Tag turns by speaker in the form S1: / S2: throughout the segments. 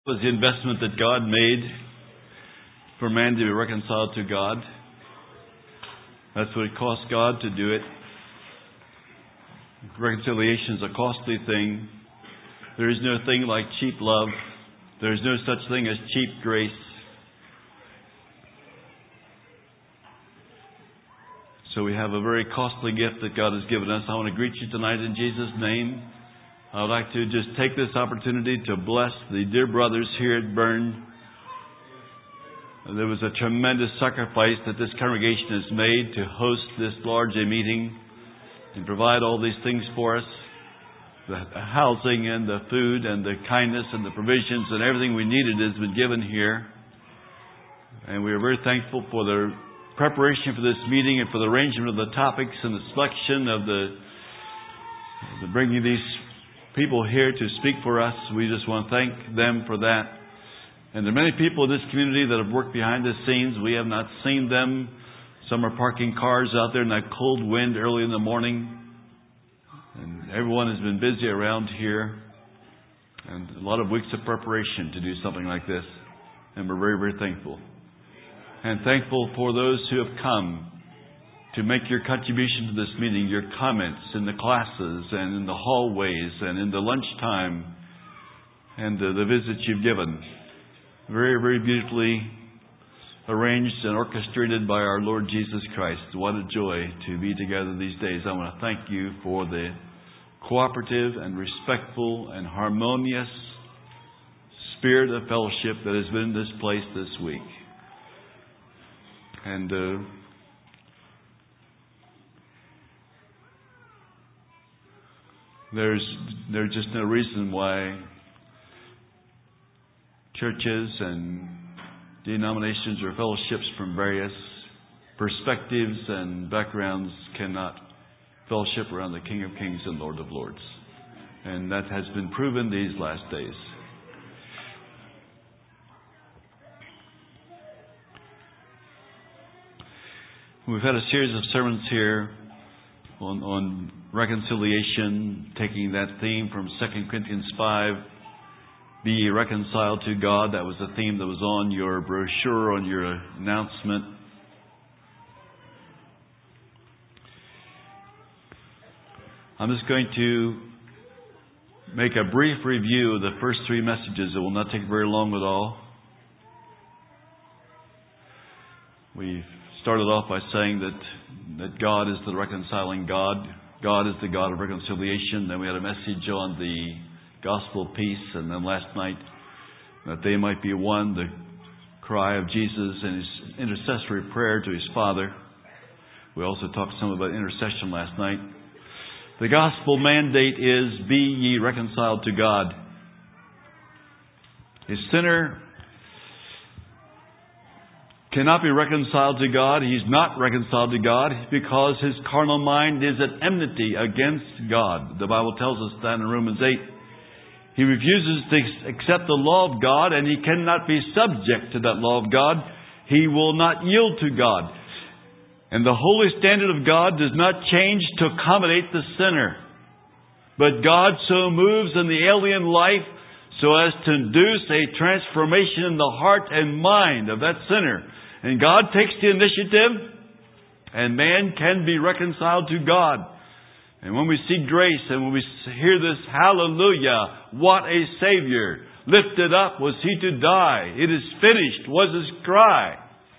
S1: Was the investment that God made for man to be reconciled to God. That's what it cost God to do it. Reconciliation is a costly thing. There is no thing like cheap love. There is no such thing as cheap grace. So we have a very costly gift that God has given us. I want to greet you tonight in Jesus' name. I would like to just take this opportunity to bless the dear brothers here at Bern. There was a tremendous sacrifice that this congregation has made to host this large a meeting and provide all these things for us. The housing and the food and the kindness and the provisions and everything we needed has been given here. And we are very thankful for the preparation for this meeting and for the arrangement of the topics and the selection of the bringing these people here to speak for us. We just want to thank them for that. And there are many people in this community that have worked behind the scenes. We have not seen them. Some are parking cars out there in that cold wind early in the morning. And everyone has been busy around here. And a lot of weeks of preparation to do something like this. And we're very, very thankful. And thankful for those who have come to make your contribution to this meeting, your comments in the classes and in the hallways and in the lunchtime and the visits you've given. Very, very beautifully arranged and orchestrated by our Lord Jesus Christ. What a joy to be together these days. I want to thank you for the cooperative and respectful and harmonious spirit of fellowship that has been in this place this week. And there's just no reason why churches and denominations or fellowships from various perspectives and backgrounds cannot fellowship around the King of Kings and Lord of Lords. And that has been proven these last days. We've had a series of sermons here on reconciliation, taking that theme from 2 Corinthians 5, be ye reconciled to God. That was the theme that was on your brochure, on your announcement. I'm just going to make a brief review of the first three messages. It will not take very long at all. We've started off by saying that God is the reconciling God. God is the God of reconciliation. Then we had a message on the gospel of peace. And then last night, that they might be one, the cry of Jesus and his intercessory prayer to his Father. We also talked some about intercession last night. The gospel mandate is, be ye reconciled to God. A sinner cannot be reconciled to God. He's not reconciled to God because his carnal mind is at enmity against God. The Bible tells us that in Romans 8. He refuses to accept the law of God, and he cannot be subject to that law of God. He will not yield to God. And the holy standard of God does not change to accommodate the sinner. But God so moves in the alien life so as to induce a transformation in the heart and mind of that sinner. And God takes the initiative, and man can be reconciled to God. And when we see grace, and when we hear this, hallelujah, what a Savior. Lifted up was He to die. It is finished was His cry.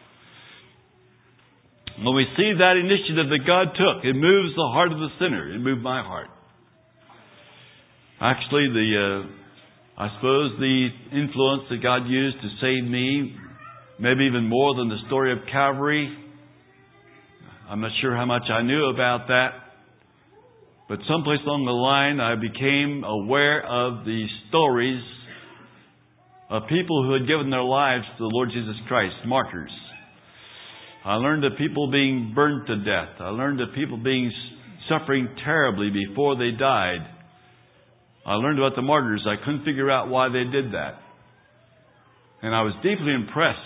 S1: When we see that initiative that God took, it moves the heart of the sinner. It moved my heart. Actually, I suppose the influence that God used to save me, maybe even more than the story of Calvary. I'm not sure how much I knew about that. But someplace along the line, I became aware of the stories of people who had given their lives to the Lord Jesus Christ, martyrs. I learned of people being burned to death. I learned of people suffering terribly before they died. I learned about the martyrs. I couldn't figure out why they did that. And I was deeply impressed.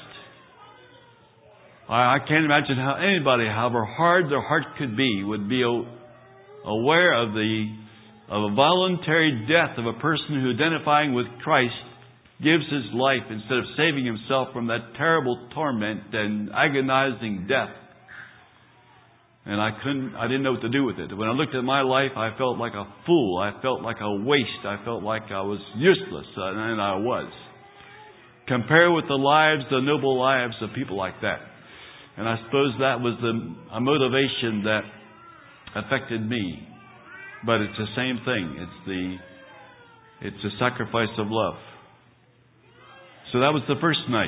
S1: I can't imagine how anybody, however hard their heart could be, would be aware of a voluntary death of a person who, identifying with Christ, gives His life instead of saving Himself from that terrible torment and agonizing death. And I didn't know what to do with it. When I looked at my life, I felt like a fool. I felt like a waste. I felt like I was useless. And I was. Compare with the lives, the noble lives of people like that. And I suppose that was a motivation that affected me. But it's the same thing. It's a sacrifice of love. So that was the first night.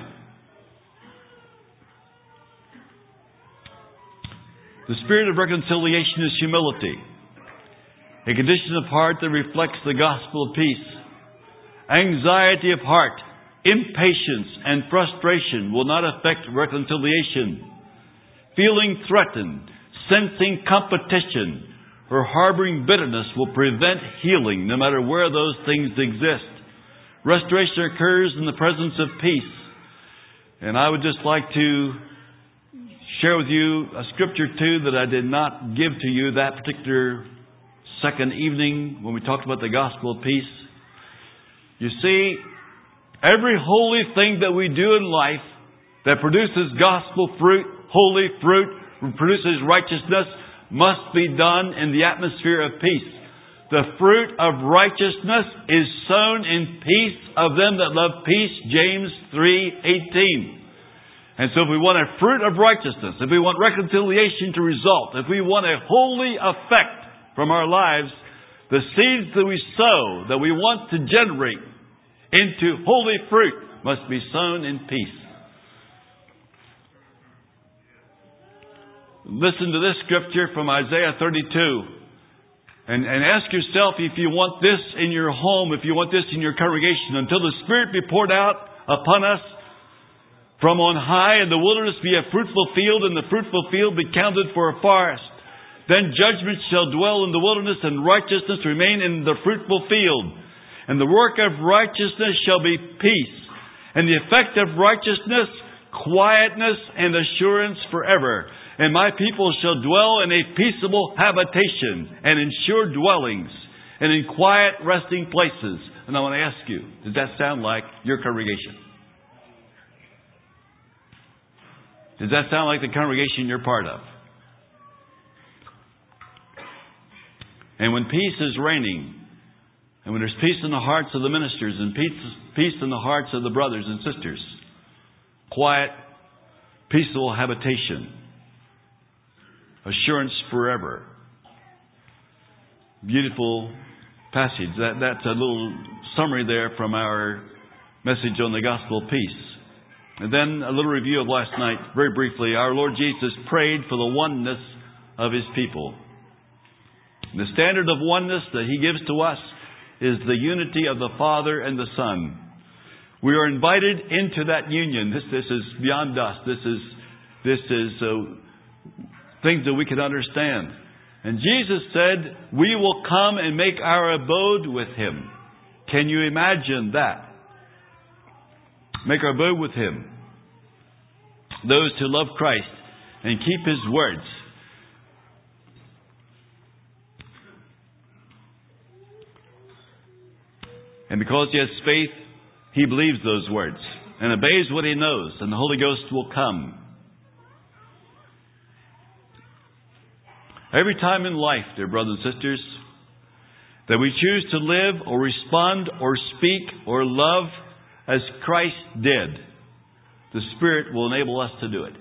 S1: The spirit of reconciliation is humility, a condition of heart that reflects the gospel of peace. Anxiety of heart, impatience, and frustration will not affect reconciliation. Feeling threatened, sensing competition, or harboring bitterness will prevent healing, no matter where those things exist. Restoration occurs in the presence of peace. And I would just like to share with you a scripture too that I did not give to you that particular second evening when we talked about the gospel of peace. You see, every holy thing that we do in life that produces gospel fruit, holy fruit, produces righteousness, must be done in the atmosphere of peace. The fruit of righteousness is sown in peace of them that love peace, James 3:18. And so if we want a fruit of righteousness, if we want reconciliation to result, if we want a holy effect from our lives, the seeds that we sow, that we want to generate into holy fruit, must be sown in peace. Listen to this scripture from Isaiah 32. And ask yourself if you want this in your home, if you want this in your congregation, until the Spirit be poured out upon us from on high, and the wilderness be a fruitful field, and the fruitful field be counted for a forest. Then judgment shall dwell in the wilderness, and righteousness remain in the fruitful field. And the work of righteousness shall be peace, and the effect of righteousness, quietness and assurance forever. And my people shall dwell in a peaceable habitation, and in sure dwellings, and in quiet resting places. And I want to ask you, does that sound like your congregation? Does that sound like the congregation you're part of? And when peace is reigning, and when there's peace in the hearts of the ministers, and peace in the hearts of the brothers and sisters, quiet, peaceful habitation, assurance forever. Beautiful passage. That's a little summary there from our message on the gospel of peace. And then a little review of last night. Very briefly, our Lord Jesus prayed for the oneness of His people. The standard of oneness that He gives to us is the unity of the Father and the Son. We are invited into that union. This is beyond us. This is things that we can understand. And Jesus said, we will come and make our abode with Him. Can you imagine that? Make our abode with Him. Those who love Christ and keep His words. And because he has faith, he believes those words and obeys what he knows, and the Holy Ghost will come. Every time in life, dear brothers and sisters, that we choose to live or respond or speak or love as Christ did, the Spirit will enable us to do it.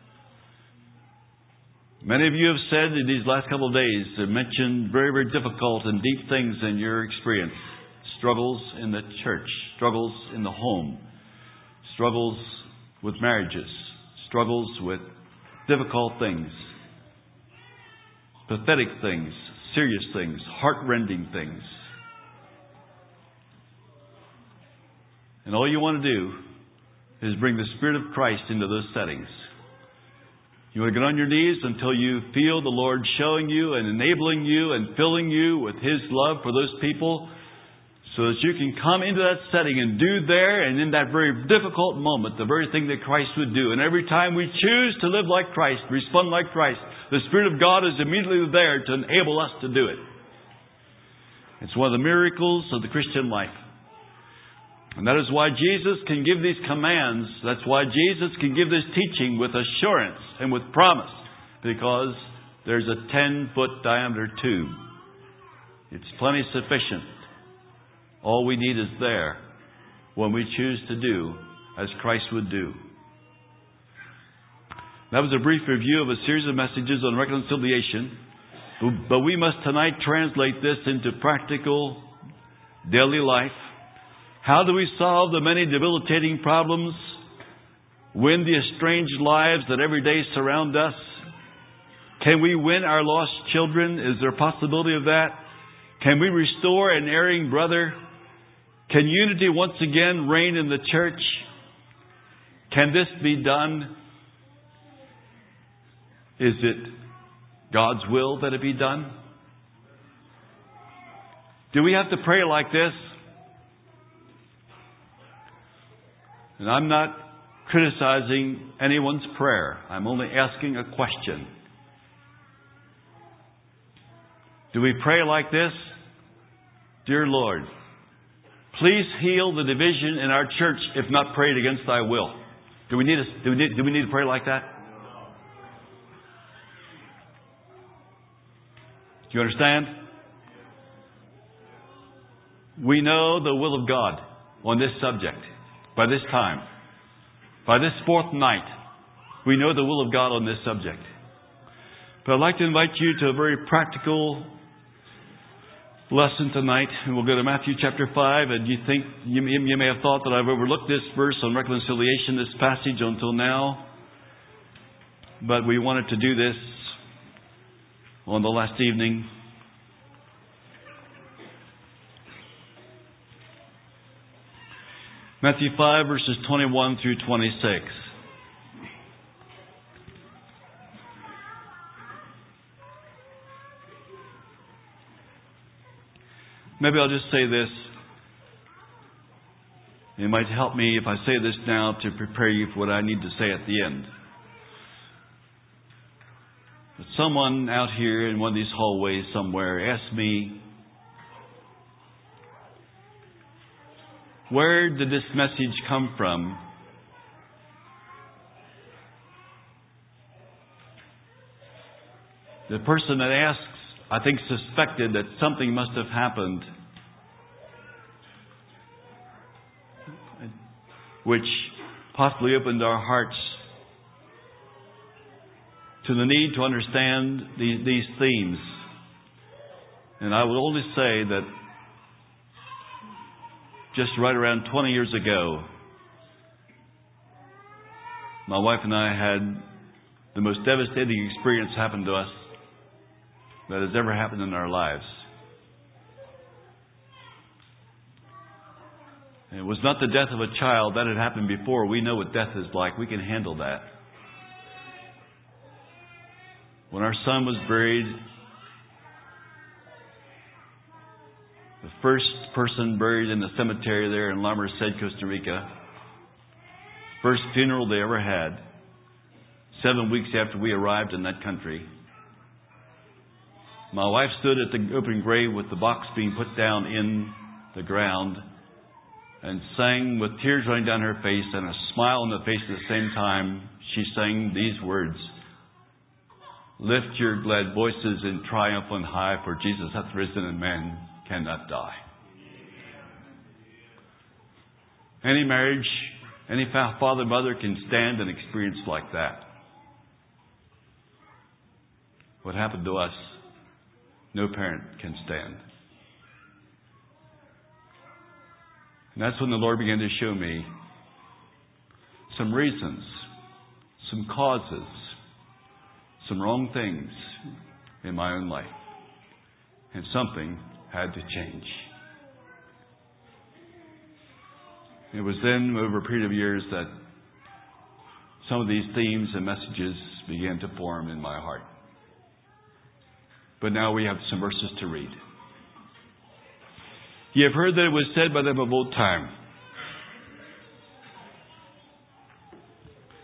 S1: Many of you have said in these last couple of days, mentioned very, very difficult and deep things in your experience. Struggles in the church, struggles in the home, struggles with marriages, struggles with difficult things, pathetic things, serious things, heart-rending things. And all you want to do is bring the Spirit of Christ into those settings. You want to get on your knees until you feel the Lord showing you and enabling you and filling you with His love for those people, so that you can come into that setting and do there and in that very difficult moment the very thing that Christ would do. And every time we choose to live like Christ, respond like Christ, the Spirit of God is immediately there to enable us to do it. It's one of the miracles of the Christian life. And that is why Jesus can give these commands. That's why Jesus can give this teaching with assurance and with promise. Because there's a 10-foot diameter tube. It's plenty sufficient. All we need is there when we choose to do as Christ would do. That was a brief review of a series of messages on reconciliation. But we must tonight translate this into practical daily life. How do we solve the many debilitating problems? Win the estranged lives that every day surround us? Can we win our lost children? Is there a possibility of that? Can we restore an erring brother? Can unity once again reign in the church? Can this be done? Is it God's will that it be done? Do we have to pray like this? And I'm not criticizing anyone's prayer. I'm only asking a question. Do we pray like this? Dear Lord, please heal the division in our church if not prayed against thy will. Do we need to pray like that? Do you understand? We know the will of God on this subject. By this time, by this fourth night, we know the will of God on this subject. But I'd like to invite you to a very practical lesson tonight. And we'll go to Matthew chapter 5. And you may have thought that I've overlooked this verse on reconciliation, this passage until now. But we wanted to do this on the last evening. Matthew 5 verses 21 through 26. Maybe I'll just say this. It might help me if I say this now to prepare you for what I need to say at the end. But someone out here in one of these hallways somewhere asked me, where did this message come from? The person that asks, I think, suspected that something must have happened which possibly opened our hearts to the need to understand these themes. And I would only say that just right around 20 years ago, my wife and I had the most devastating experience happen to us that has ever happened in our lives. And it was not the death of a child. That had happened before. We know what death is like. We can handle that. When our son was buried, the first person buried in the cemetery there in La Merced, Costa Rica, first funeral they ever had, 7 weeks after we arrived in that country. My wife stood at the open grave with the box being put down in the ground and sang with tears running down her face and a smile on the face at the same time. She sang these words, "Lift your glad voices in triumph on high, for Jesus hath risen and man cannot die." Any marriage, any father, mother can stand an experience like that. What happened to us, no parent can stand. And that's when the Lord began to show me some reasons, some causes, some wrong things in my own life. And something had to change. It was then, over a period of years, that some of these themes and messages began to form in my heart. But now we have some verses to read. "Ye have heard that it was said by them of old time,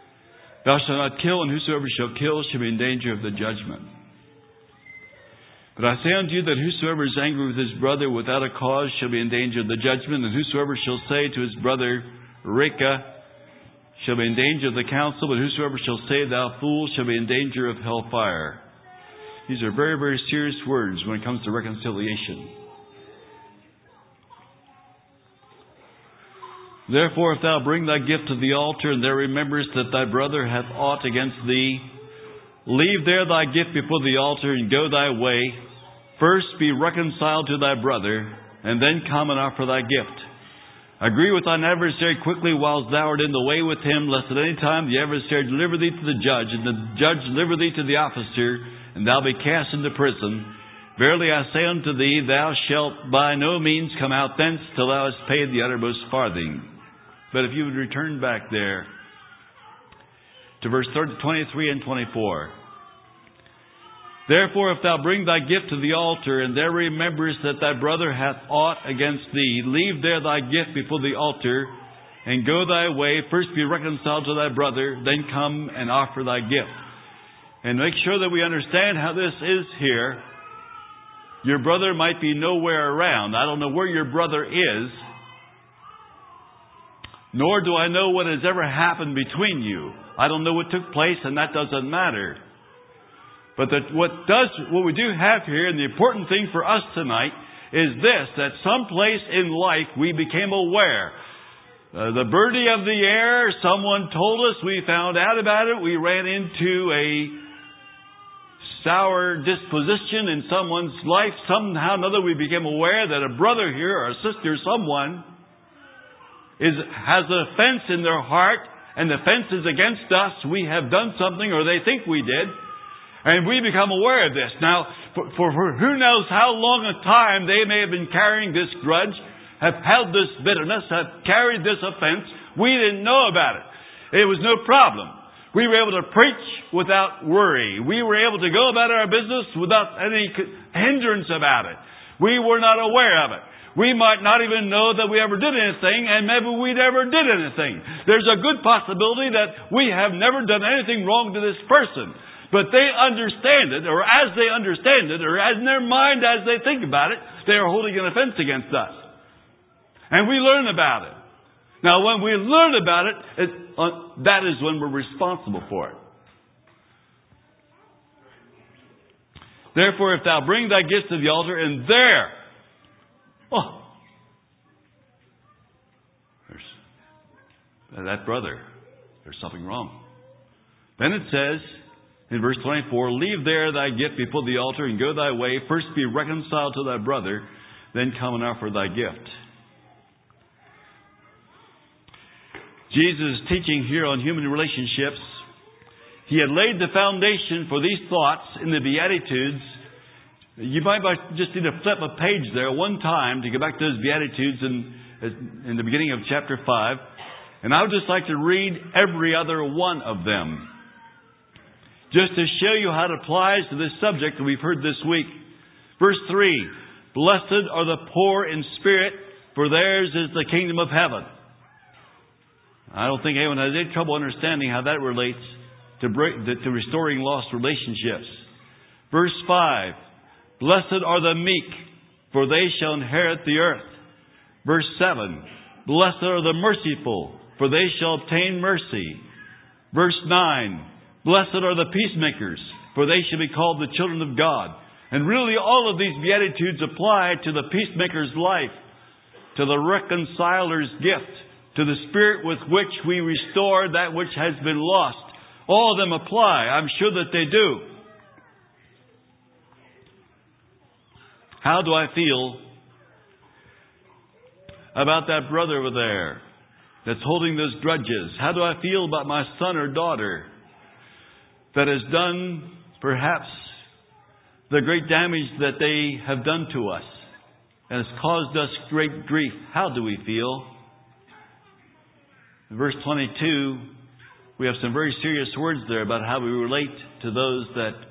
S1: Thou shalt not kill, and whosoever shall kill shall be in danger of the judgment. But I say unto you that whosoever is angry with his brother without a cause shall be in danger of the judgment, and whosoever shall say to his brother, Reka, shall be in danger of the council, but whosoever shall say, Thou fool, shall be in danger of hellfire. These are very, very serious words when it comes to reconciliation. Therefore, if thou bring thy gift to the altar, and there rememberest that thy brother hath aught against thee, leave there thy gift before the altar, and go thy way. First be reconciled to thy brother, and then come and offer thy gift. Agree with thine adversary quickly whilst thou art in the way with him, lest at any time the adversary deliver thee to the judge, and the judge deliver thee to the officer, and thou be cast into prison. Verily I say unto thee, thou shalt by no means come out thence till thou hast paid the uttermost farthing. But if you would return back there to verse 23 and 24. Therefore, if thou bring thy gift to the altar, and there rememberest that thy brother hath aught against thee, leave there thy gift before the altar, and go thy way. First be reconciled to thy brother, then come and offer thy gift. And make sure that we understand how this is here. Your brother might be nowhere around. I don't know where your brother is, nor do I know what has ever happened between you. I don't know what took place, and that doesn't matter. But what we do have here, and the important thing for us tonight, is this, that someplace in life we became aware. The birdie of the air, someone told us, we found out about it, we ran into a sour disposition in someone's life. Somehow or another we became aware that a brother here or a sister, someone, has an offense in their heart, and the offense is against us. We have done something, or they think we did. And we become aware of this. Now, for who knows how long a time they may have been carrying this grudge, have held this bitterness, have carried this offense. We didn't know about it. It was no problem. We were able to preach without worry. We were able to go about our business without any hindrance about it. We were not aware of it. We might not even know that we ever did anything, and maybe we never did anything. There's a good possibility that we have never done anything wrong to this person. But they understand it, or as they understand it, or as in their mind as they think about it, they are holding an offense against us. And we learn about it. Now, when we learn about it, that is when we're responsible for it. Therefore, if thou bring thy gifts to the altar, and there's that brother, there's something wrong. Then it says, in verse 24, leave there thy gift before the altar, and go thy way. First be reconciled to thy brother, then come and offer thy gift. Jesus is teaching here on human relationships. He had laid the foundation for these thoughts in the Beatitudes. You might just need to flip a page there one time to go back to those Beatitudes in the beginning of chapter 5. And I would just like to read every other one of them, just to show you how it applies to this subject that we've heard this week. Verse 3, blessed are the poor in spirit, for theirs is the kingdom of heaven. I don't think anyone has any trouble understanding how that relates to restoring lost relationships. Verse 5, blessed are the meek, for they shall inherit the earth. Verse 7, blessed are the merciful, for they shall obtain mercy. Verse 9, blessed are the peacemakers, for they shall be called the children of God. And really all of these Beatitudes apply to the peacemaker's life, to the reconciler's gift, to the spirit with which we restore that which has been lost. All of them apply. I'm sure that they do. How do I feel about that brother over there that's holding those grudges? How do I feel about my son or daughter that has done perhaps the great damage that they have done to us and has caused us great grief? How do we feel? In verse 22, we have some very serious words there about how we relate to those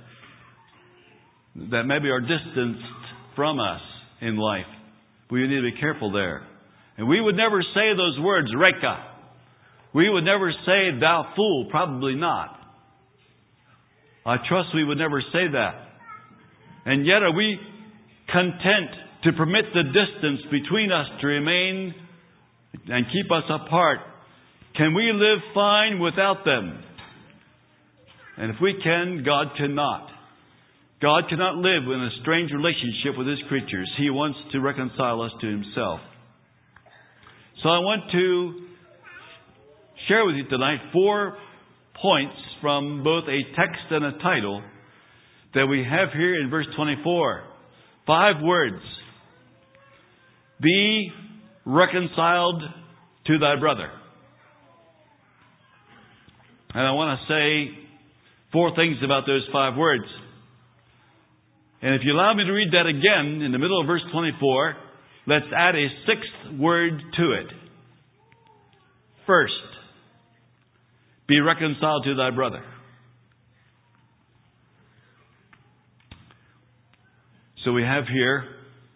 S1: that maybe are distanced from us in life. We need to be careful there. And we would never say those words, Reka. We would never say, thou fool. Probably not. I trust we would never say that. And yet are we content to permit the distance between us to remain and keep us apart? Can we live fine without them? And if we can, God cannot. God cannot live in a strange relationship with His creatures. He wants to reconcile us to Himself. So I want to share with you tonight 4 points from both a text and a title that we have here in verse 24. 5 words. Be reconciled to thy brother. And I want to say 4 things about those 5 words. And if you allow me to read that again in the middle of verse 24, let's add a 6th word to it. First, be reconciled to thy brother. So we have here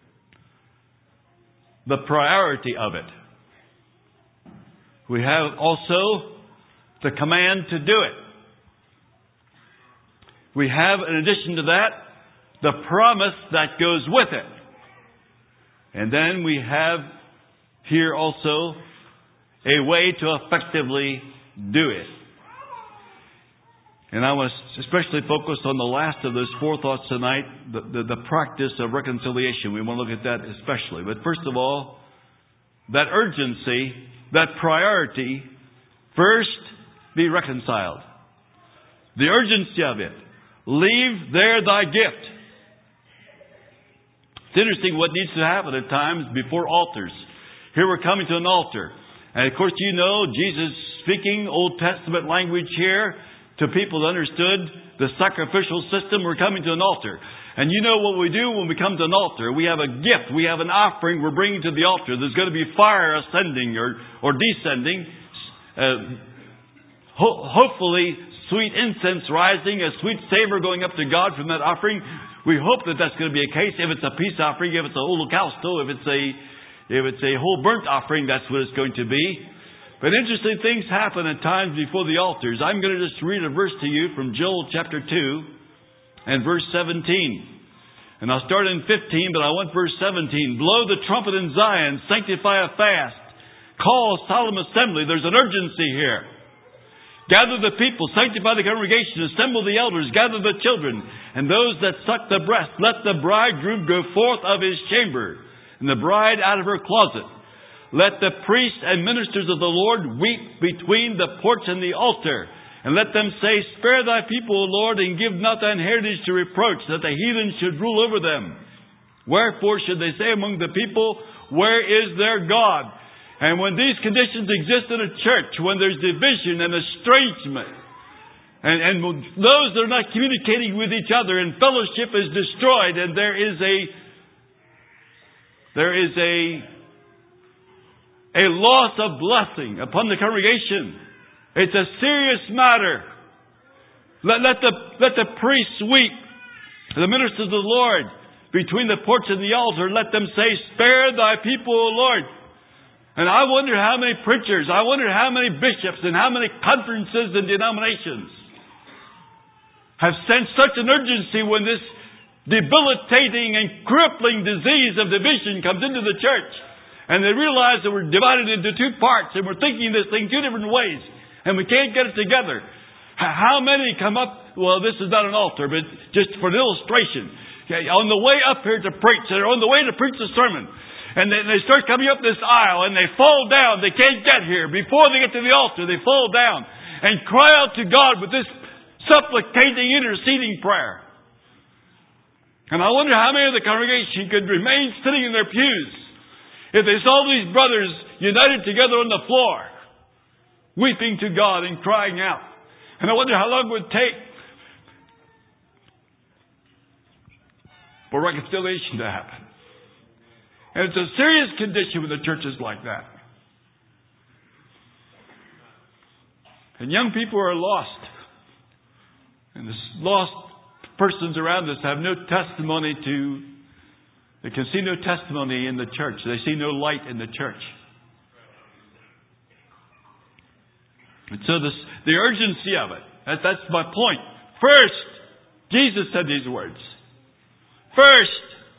S1: the priority of it. We have also the command to do it. We have, in addition to that, the promise that goes with it. And then we have here also a way to effectively do it. And I was especially focused on the last of those 4 thoughts tonight, the practice of reconciliation. We want to look at that especially. But first of all, that urgency, that priority, first, be reconciled. The urgency of it. Leave there thy gift. It's interesting what needs to happen at times before altars. Here we're coming to an altar. And of course, you know, Jesus speaking Old Testament language here to people that understood the sacrificial system. We're coming to an altar. And you know what we do when we come to an altar? We have a gift. We have an offering we're bringing to the altar. There's going to be fire ascending or descending. Hopefully, sweet incense rising, a sweet savor going up to God from that offering. We hope that that's going to be a case. If it's a peace offering, if it's a holocausto, if it's a whole burnt offering, that's what it's going to be. But interesting things happen at times before the altars. I'm going to just read a verse to you from Joel chapter 2 and verse 17. And I'll start in 15, but I want verse 17. Blow the trumpet in Zion, sanctify a fast, call a solemn assembly. There's an urgency here. Gather the people, sanctify the congregation, assemble the elders, gather the children, and those that suck the breast. Let the bridegroom go forth of his chamber, and the bride out of her closet. Let the priests and ministers of the Lord weep between the porch and the altar. And let them say, spare thy people, O Lord, and give not thine heritage to reproach, that the heathen should rule over them. Wherefore should they say among the people, where is their God? And when these conditions exist in a church, when there's division and estrangement, and those that are not communicating with each other, and fellowship is destroyed, and there is a loss of blessing upon the congregation. It's a serious matter. Let the priests weep, the ministers of the Lord, between the porch and the altar. Let them say, spare thy people, O Lord. And I wonder how many preachers, I wonder how many bishops, and how many conferences and denominations have sensed such an urgency when this debilitating and crippling disease of division comes into the church. And they realize that we're divided into 2 parts, and we're thinking this thing 2 different ways, and we can't get it together. How many come up, well, this is not an altar, but just for an illustration, on the way up here to preach, they're on the way to preach the sermon, and they start coming up this aisle, and they fall down. They can't get here. Before they get to the altar, they fall down and cry out to God with this supplicating, interceding prayer. And I wonder how many of the congregation could remain sitting in their pews if they saw these brothers united together on the floor, weeping to God and crying out. And I wonder how long it would take for reconciliation to happen. And it's a serious condition when the church is like that. And young people are lost. And the lost persons around us have no testimony they can see no testimony in the church. They see no light in the church. And so the urgency of it, that's my point. First, Jesus said these words. First.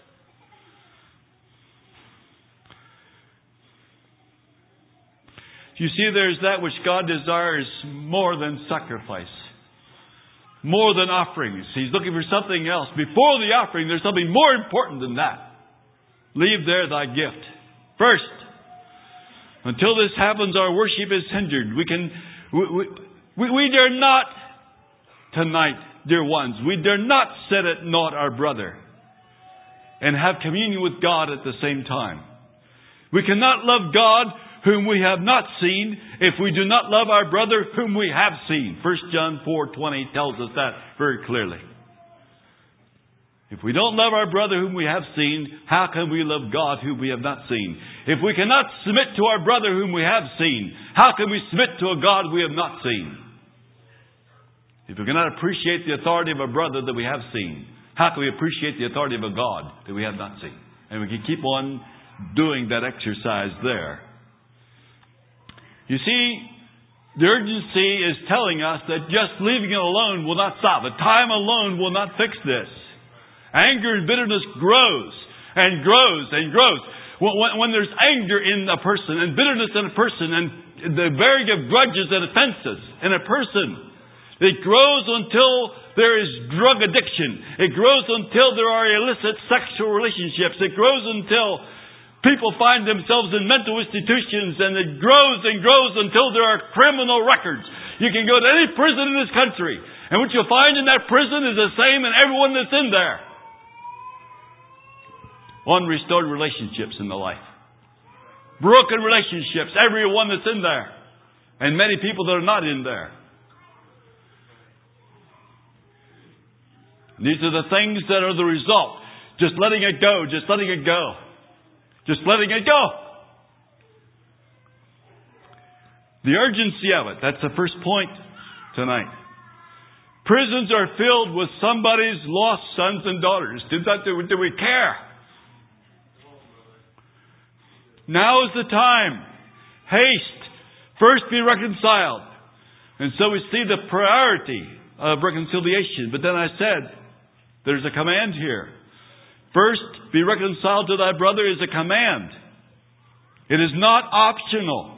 S1: You see, there's that which God desires more than sacrifice, more than offerings. He's looking for something else. Before the offering, there's something more important than that. Leave there thy gift. First, until this happens, our worship is hindered. We dare not tonight, dear ones, we dare not set at naught our brother and have communion with God at the same time. We cannot love God whom we have not seen, if we do not love our brother whom we have seen. 1 John 4:20 tells us that very clearly. If we don't love our brother whom we have seen, how can we love God whom we have not seen? If we cannot submit to our brother whom we have seen, how can we submit to a God we have not seen? If we cannot appreciate the authority of a brother that we have seen, how can we appreciate the authority of a God that we have not seen? And we can keep on doing that exercise there. You see, the urgency is telling us that just leaving it alone will not solve it. Time alone will not fix this. Anger and bitterness grows and grows and grows. When there's anger in a person and bitterness in a person and the bearing of grudges and offenses in a person, it grows until there is drug addiction. It grows until there are illicit sexual relationships. It grows until people find themselves in mental institutions, and it grows and grows until there are criminal records. You can go to any prison in this country, and what you'll find in that prison is the same in everyone that's in there. Unrestored relationships in the life. Broken relationships, everyone that's in there. And many people that are not in there. These are the things that are the result. Just letting it go, just letting it go. Just letting it go. The urgency of it. That's the first point tonight. Prisons are filled with somebody's lost sons and daughters. Do we care? Now is the time. Haste. First be reconciled. And so we see the priority of reconciliation. But then I said, there's a command here. First, be reconciled to thy brother is a command. It is not optional.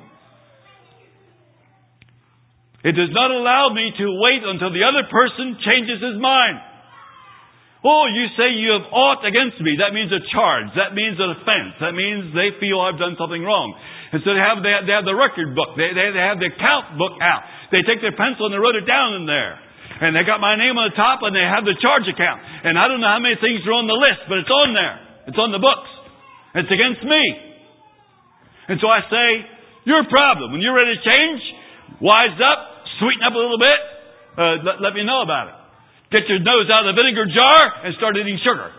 S1: It does not allow me to wait until the other person changes his mind. Oh, you say you have aught against me. That means a charge. That means an offense. That means they feel I've done something wrong. And so they have the record book. They have the account book out. They take their pencil and they wrote it down in there. And they got my name on the top and they have the charge account. And I don't know how many things are on the list, but it's on there. It's on the books. It's against me. And so I say, your problem. When you're ready to change, wise up, sweeten up a little bit, let me know about it. Get your nose out of the vinegar jar and start eating sugar.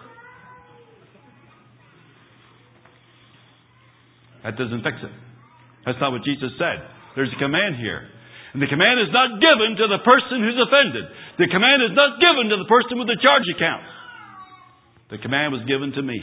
S1: That doesn't fix it. That's not what Jesus said. There's a command here. And the command is not given to the person who's offended. The command is not given to the person with the charge account. The command was given to me.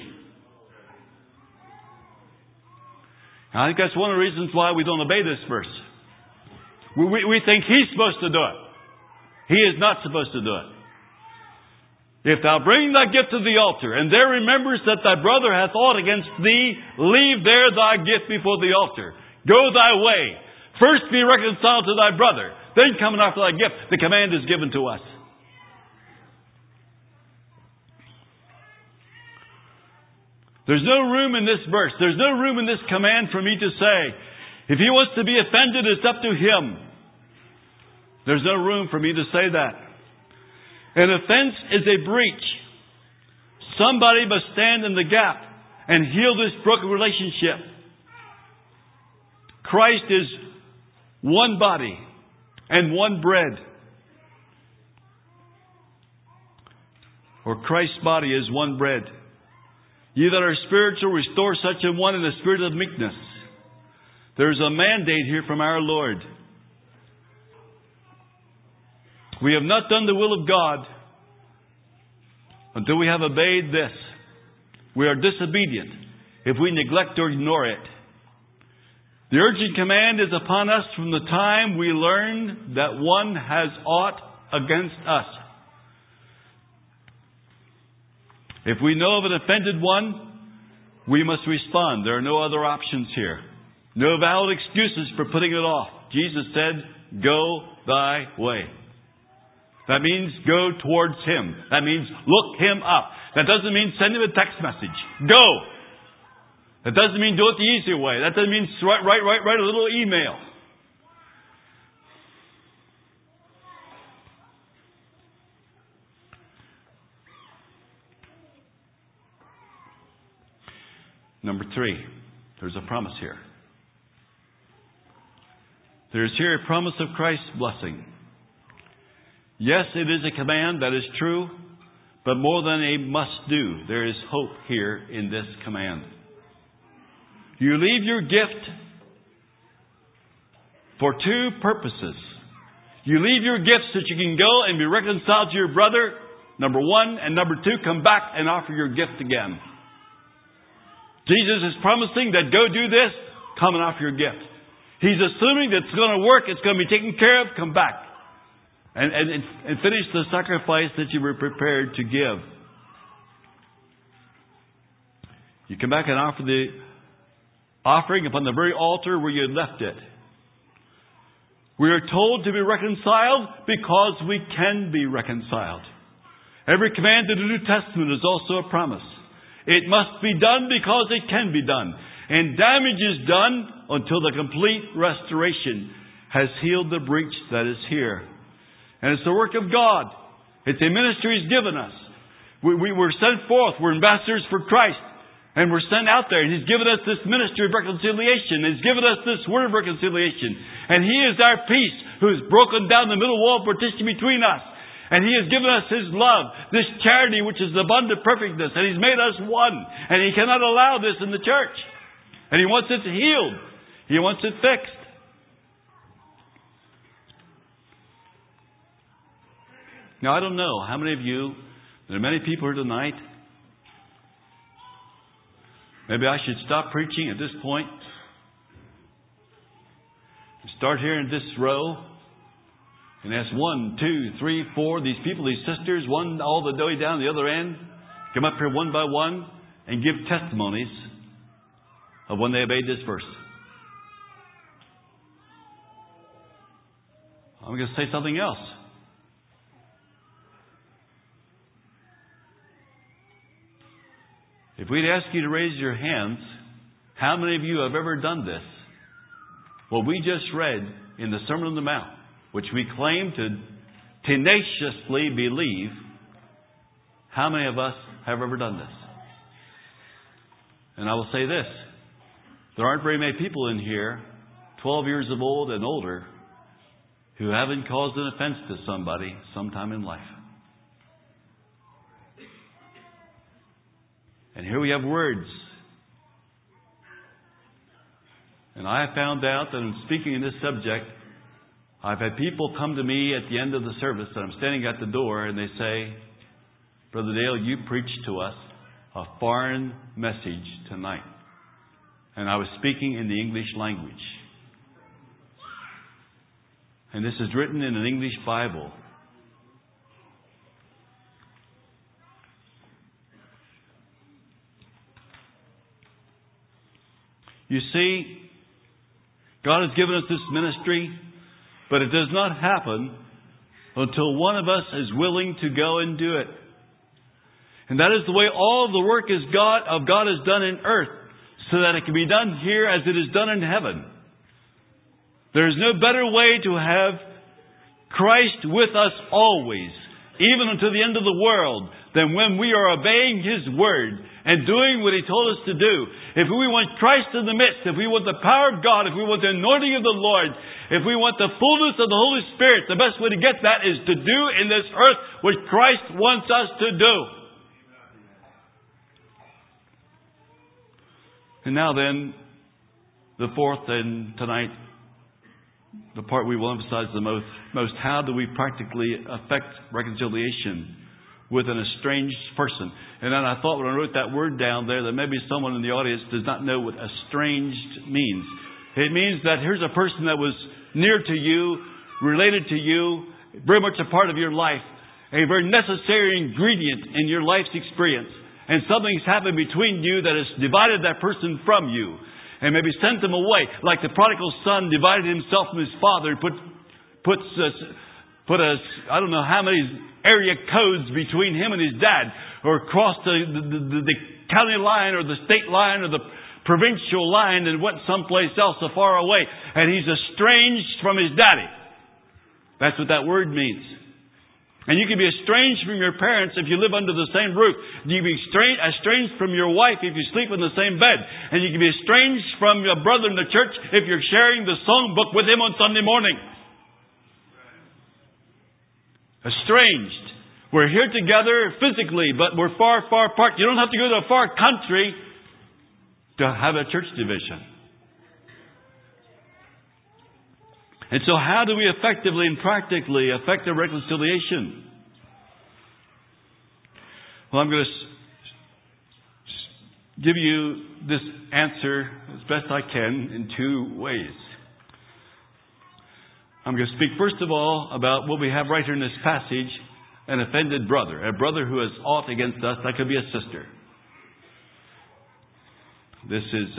S1: And I think that's one of the reasons why we don't obey this verse. We think he's supposed to do it. He is not supposed to do it. If thou bring thy gift to the altar, and there remembers that thy brother hath aught against thee, leave there thy gift before the altar. Go thy way. First be reconciled to thy brother. Then come and offer thy gift. The command is given to us. There's no room in this verse. There's no room in this command for me to say, if he wants to be offended, it's up to him. There's no room for me to say that. An offense is a breach. Somebody must stand in the gap and heal this broken relationship. Christ is one body and one bread. Or Christ's body is one bread. Ye that are spiritual, restore such a one in the spirit of meekness. There's a mandate here from our Lord. We have not done the will of God until we have obeyed this. We are disobedient if we neglect or ignore it. The urgent command is upon us from the time we learn that one has aught against us. If we know of an offended one, we must respond. There are no other options here. No valid excuses for putting it off. Jesus said, go thy way. That means go towards Him. That means look Him up. That doesn't mean send Him a text message. Go. That doesn't mean do it the easy way. That doesn't mean write a little email. Number 3, there's a promise here. There's here a promise of Christ's blessing. Yes, it is a command, that is true, but more than a must-do. There is hope here in this command. You leave your gift for 2 purposes. You leave your gifts so that you can go and be reconciled to your brother, number 1, and number 2, come back and offer your gift again. Jesus is promising that go do this, come and offer your gift. He's assuming that it's going to work, it's going to be taken care of, come back. And finish the sacrifice that you were prepared to give. You come back and offer the offering upon the very altar where you had left it. We are told to be reconciled because we can be reconciled. Every command in the New Testament is also a promise. It must be done because it can be done. And damage is done until the complete restoration has healed the breach that is here. And it's the work of God. It's a ministry He's given us. We were sent forth. We're ambassadors for Christ. And we're sent out there. And He's given us this ministry of reconciliation. He's given us this word of reconciliation. And He is our peace, who has broken down the middle wall of partition between us. And He has given us His love, this charity which is abundant perfectness. And He's made us one. And He cannot allow this in the church. And He wants it healed. He wants it fixed. Now, I don't know how many of you, there are many people here tonight. Maybe I should stop preaching at this point. Start here in this row. And ask 1, 2, 3, 4, these people, these sisters, one all the way down the other end. Come up here one by one and give testimonies of when they obeyed this verse. I'm going to say something else. If we'd ask you to raise your hands, how many of you have ever done this? What we just read in the Sermon on the Mount, which we claim to tenaciously believe, how many of us have ever done this? And I will say this. There aren't very many people in here, 12 years of old and older, who haven't caused an offense to somebody sometime in life. And here we have words. And I have found out that in speaking in this subject, I've had people come to me at the end of the service, and I'm standing at the door, and they say, Brother Dale, you preached to us a foreign message tonight. And I was speaking in the English language. And this is written in an English Bible. You see, God has given us this ministry, but it does not happen until one of us is willing to go and do it. And that is the way all of the work of God is done in earth, so that it can be done here as it is done in heaven. There is no better way to have Christ with us always, even until the end of the world, than when we are obeying His Word and doing what He told us to do. If we want Christ in the midst, if we want the power of God, if we want the anointing of the Lord, if we want the fullness of the Holy Spirit, the best way to get that is to do in this earth what Christ wants us to do. And now then, the fourth and tonight, the part we will emphasize the most, how do we practically affect reconciliation with an estranged person? And then I thought when I wrote that word down there that maybe someone in the audience does not know what estranged means. It means that here's a person that was near to you, related to you, very much a part of your life, a very necessary ingredient in your life's experience. and something's happened between you that has divided that person from you, and maybe sent them away, like the prodigal son divided himself from his father, put I don't know how many area codes between him and his dad, or crossed the county line or the state line or the provincial line and went someplace else so far away, and he's estranged from his daddy. That's what that word means. And you can be estranged from your parents if you live under the same roof. You can be estranged from your wife if you sleep in the same bed. And you can be estranged from your brother in the church if you're sharing the songbook with him on Sunday morning. Estranged. We're here together physically, but we're far, far apart. You don't have to go to a far country to have a church division. And so how do we effectively and practically affect a reconciliation? Well, I'm going to give you this answer as best I can in two ways. I'm going to speak first of all about what we have right here in this passage, an offended brother. A brother who has aught against us. That could be a sister. This is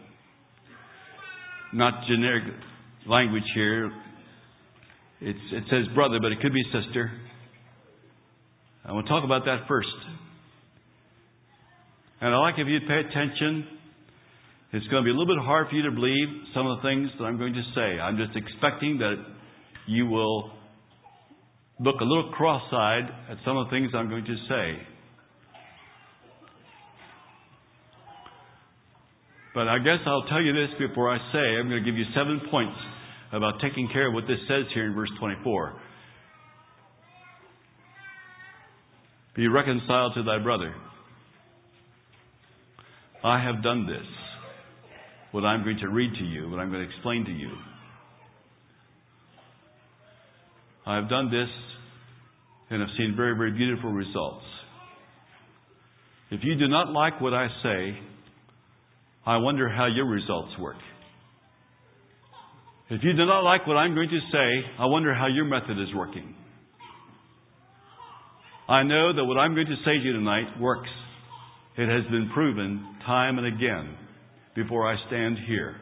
S1: not generic language here. It says brother, but it could be sister. I want to talk about that first. And I'd like if you'd pay attention. It's going to be a little bit hard for you to believe some of the things that I'm going to say. I'm just expecting that you will look a little cross-eyed at some of the things I'm going to say. But I guess I'll tell you this before I say. I'm going to give you 7 points about taking care of what this says here in verse 24. Be reconciled to thy brother. I have done this. What I'm going to read to you, what I'm going to explain to you. I have done this and have seen very, very beautiful results. If you do not like what I say, I wonder how your results work. If you do not like what I'm going to say, I wonder how your method is working. I know that what I'm going to say to you tonight works. It has been proven time and again before I stand here.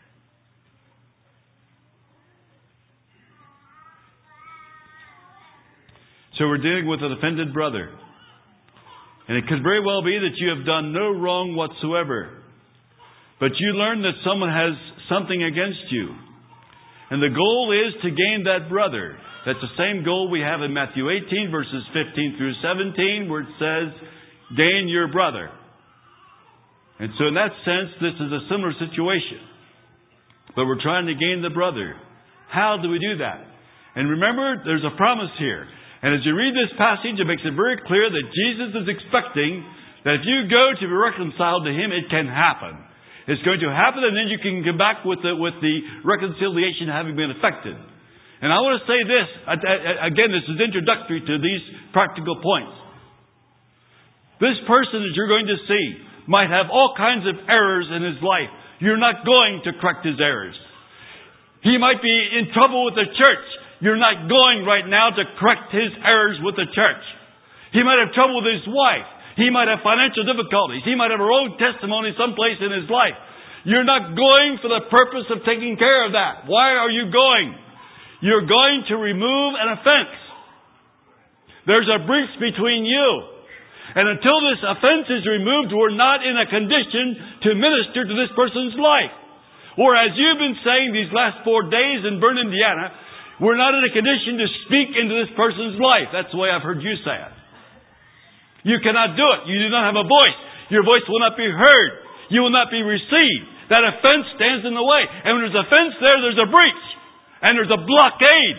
S1: So we're dealing with an offended brother. And it could very well be that you have done no wrong whatsoever. But you learn that someone has something against you. And the goal is to gain that brother. That's the same goal we have in Matthew 18, verses 15 through 17, where it says, gain your brother. And so in that sense, this is a similar situation. But we're trying to gain the brother. How do we do that? And remember, there's a promise here. And as you read this passage, it makes it very clear that Jesus is expecting that if you go to be reconciled to Him, it can happen. It's going to happen, and then you can come back with the reconciliation having been effected. And I want to say this, again, this is introductory to these practical points. This person that you're going to see might have all kinds of errors in his life. You're not going to correct his errors. He might be in trouble with the church. You're not going right now to correct his errors with the church. He might have trouble with his wife. He might have financial difficulties. He might have a road testimony someplace in his life. You're not going for the purpose of taking care of that. Why are you going? You're going to remove an offense. There's a breach between you. And until this offense is removed, we're not in a condition to minister to this person's life. Or as you've been saying these last 4 days in Bern, Indiana, we're not in a condition to speak into this person's life. That's the way I've heard you say it. You cannot do it. You do not have a voice. Your voice will not be heard. You will not be received. That offense stands in the way. And when there's offense there, there's a breach. And there's a blockade.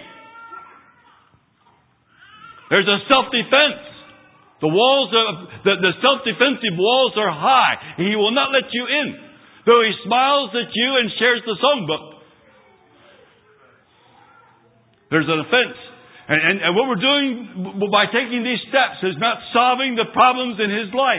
S1: There's a self-defense. The walls of the self-defensive walls are high. He will not let you in. Though he smiles at you and shares the songbook. There's an offense. And what we're doing by taking these steps is not solving the problems in his life.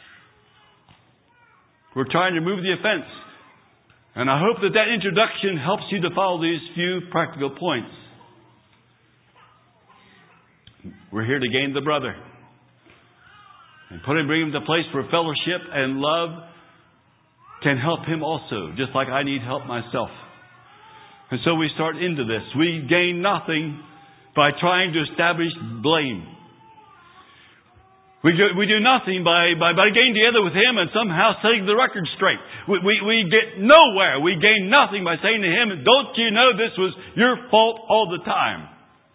S1: We're trying to remove the offense. And I hope that introduction helps you to follow these few practical points. We're here to gain the brother. And bring him to a place where fellowship and love can help him also, just like I need help myself. And so we start into this. We gain nothing by trying to establish blame. We do nothing by getting together with him and somehow setting the record straight. We get nowhere. We gain nothing by saying to him, don't you know this was your fault all the time?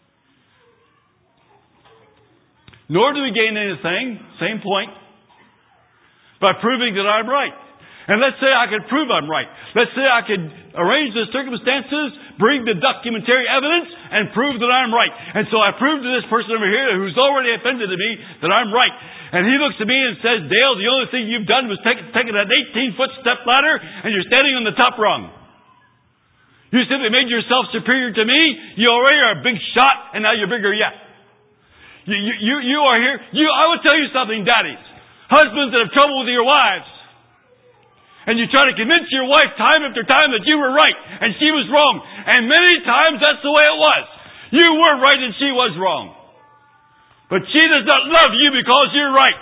S1: Nor do we gain anything, same point, by proving that I'm right. And let's say I could prove I'm right. Let's say I could arrange the circumstances, bring the documentary evidence, and prove that I'm right. And so I prove to this person over here who's already offended to me that I'm right. And he looks at me and says, Dale, the only thing you've done was taken an 18-foot step ladder and you're standing on the top rung. You simply made yourself superior to me. You already are a big shot, and now you're bigger yet. You are here. I will tell you something, daddies. Husbands that have trouble with your wives. And you try to convince your wife time after time that you were right and she was wrong. And many times that's the way it was. You were right and she was wrong. But she does not love you because you're right.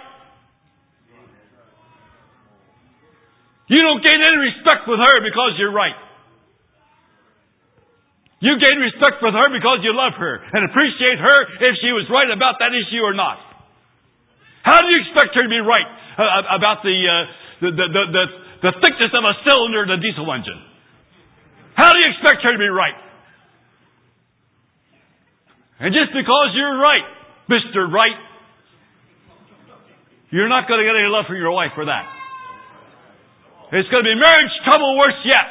S1: You don't gain any respect with her because you're right. You gain respect with her because you love her and appreciate her if she was right about that issue or not. How do you expect her to be right about the thickness of a cylinder in a diesel engine? How do you expect her to be right? And just because you're right, Mr. Right, you're not going to get any love from your wife for that. It's going to be marriage trouble worse yet.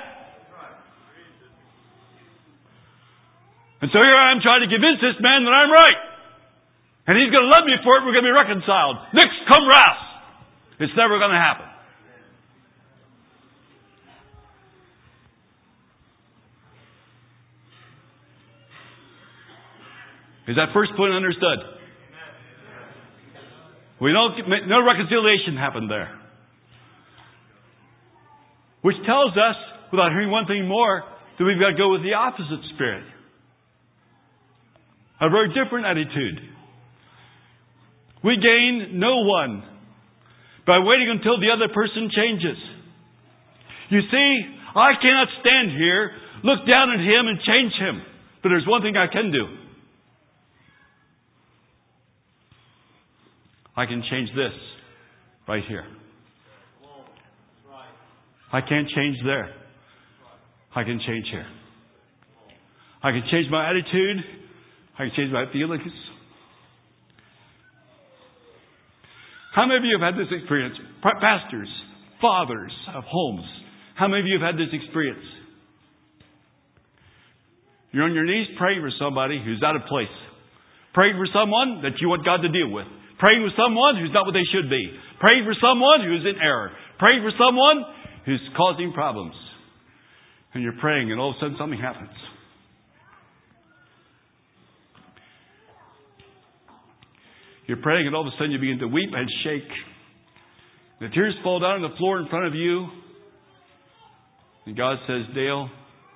S1: And so here I am trying to convince this man that I'm right. And he's going to love me for it. We're going to be reconciled. Nix cum ras. It's never going to happen. Is that first point understood? No reconciliation happened there. Which tells us, without hearing one thing more, that we've got to go with the opposite spirit. A very different attitude. We gain no one by waiting until the other person changes. You see, I cannot stand here, look down at him and change him. But there's one thing I can do. I can change this right here. I can't change there. I can change here. I can change my attitude. I can change my feelings. How many of you have had this experience? Pastors, fathers of homes. How many of you have had this experience? You're on your knees praying for somebody who's out of place. Praying for someone that you want God to deal with. Praying for someone who's not what they should be. Praying for someone who's in error. Praying for someone who's causing problems. And you're praying and all of a sudden something happens. You're praying and all of a sudden you begin to weep and shake. The tears fall down on the floor in front of you. And God says, Dale,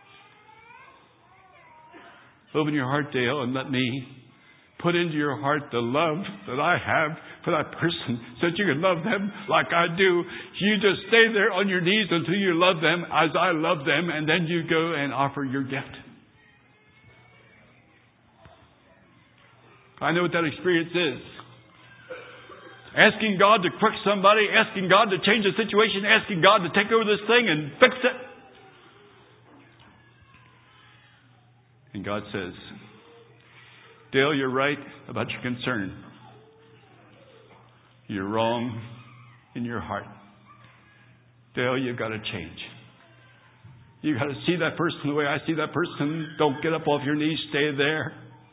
S1: open your heart, Dale, and let me put into your heart the love that I have for that person so that you can love them like I do. You just stay there on your knees until you love them as I love them, and then you go and offer your gift. I know what that experience is. Asking God to correct somebody, asking God to change the situation, asking God to take over this thing and fix it. And God says, Dale, you're right about your concern. You're wrong in your heart. Dale, you've got to change. You've got to see that person the way I see that person. Don't get up off your knees. Stay there.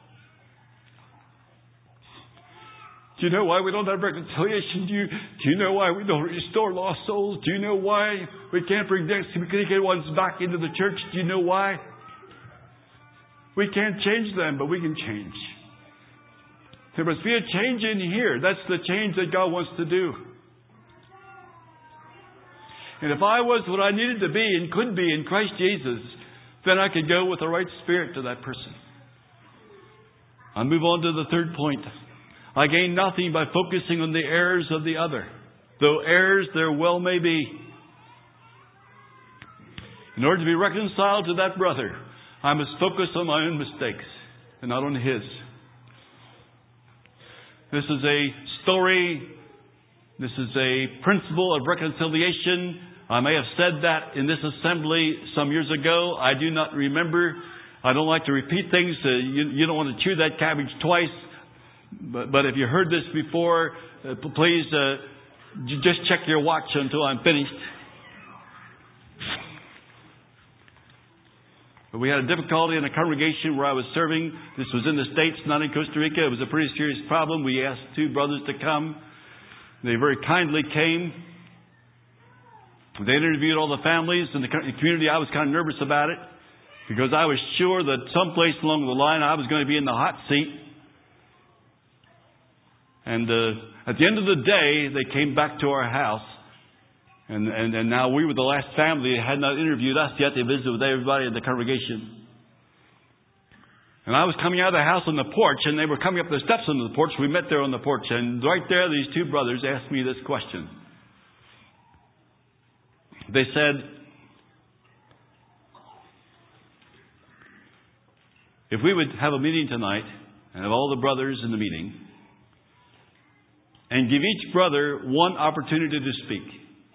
S1: Do you know why we don't have reconciliation? Do you know why we don't restore lost souls? Do you know why we can't bring excommunicated ones back into the church? Do you know why? We can't change them, but we can change. There must be a change in here. That's the change that God wants to do. And if I was what I needed to be and could be in Christ Jesus, then I could go with the right spirit to that person. I'll move on to the third point. I gain nothing by focusing on the errors of the other, though errors there well may be. In order to be reconciled to that brother, I must focus on my own mistakes and not on his. This is a story. This is a principle of reconciliation. I may have said that in this assembly some years ago. I do not remember. I don't like to repeat things. You don't want to chew that cabbage twice. But if you heard this before, please just check your watch until I'm finished. But we had a difficulty in a congregation where I was serving. This was in the States, not in Costa Rica. It was a pretty serious problem. We asked two brothers to come. They very kindly came. They interviewed all the families in the community. I was kind of nervous about it because I was sure that someplace along the line I was going to be in the hot seat. And at the end of the day, they came back to our house. And now we were the last family. They had not interviewed us yet. They visited with everybody in the congregation. And I was coming out of the house on the porch, and they were coming up the steps on the porch. We met there on the porch. And right there, these two brothers asked me this question. They said, if we would have a meeting tonight, and have all the brothers in the meeting, and give each brother one opportunity to speak.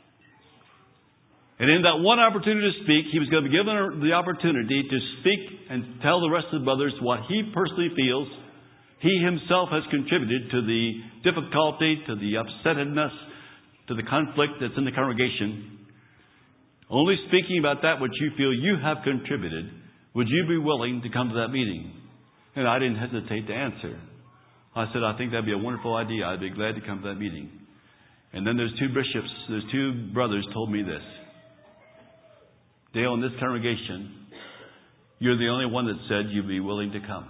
S1: And in that one opportunity to speak, he was going to be given the opportunity to speak and tell the rest of the brothers what he personally feels he himself has contributed to the difficulty, to the upsettedness, to the conflict that's in the congregation. Only speaking about that which you feel you have contributed, would you be willing to come to that meeting? And I didn't hesitate to answer. I said, I think that'd be a wonderful idea. I'd be glad to come to that meeting. And then there's two brothers told me this. Dale, in this congregation, you're the only one that said you'd be willing to come.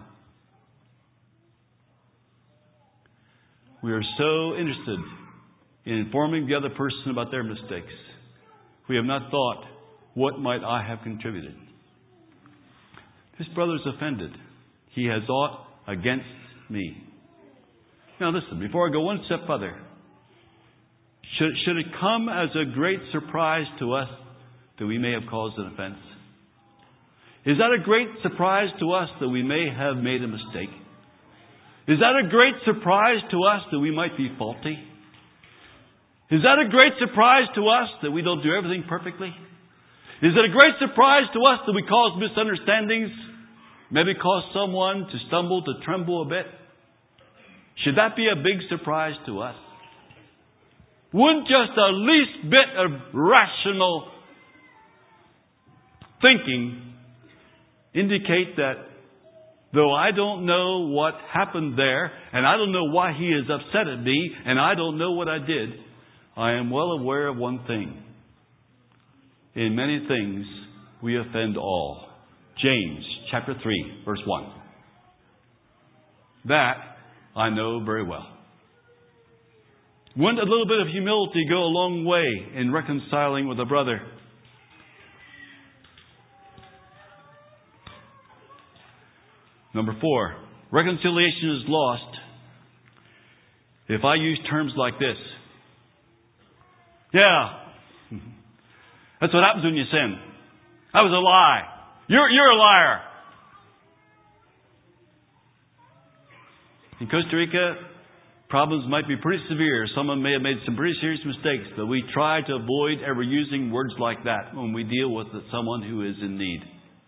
S1: We are so interested in informing the other person about their mistakes. We have not thought, what might I have contributed? This brother's offended. He has aught against me. Now listen, before I go one step further, should it come as a great surprise to us that we may have caused an offense? Is that a great surprise to us that we may have made a mistake? Is that a great surprise to us that we might be faulty? Is that a great surprise to us that we don't do everything perfectly? Is it a great surprise to us that we cause misunderstandings? Maybe cause someone to stumble, to tremble a bit? Should that be a big surprise to us? Wouldn't just the least bit of rational thinking indicate that though I don't know what happened there, and I don't know why he is upset at me, and I don't know what I did, I am well aware of one thing. In many things, we offend all. James chapter 3, verse 1. That I know very well. Wouldn't a little bit of humility go a long way in reconciling with a brother? Number 4, reconciliation is lost if I use terms like this. Yeah, that's what happens when you sin. That was a lie. You're a liar. In Costa Rica, problems might be pretty severe. Someone may have made some pretty serious mistakes, but we try to avoid ever using words like that when we deal with someone who is in need.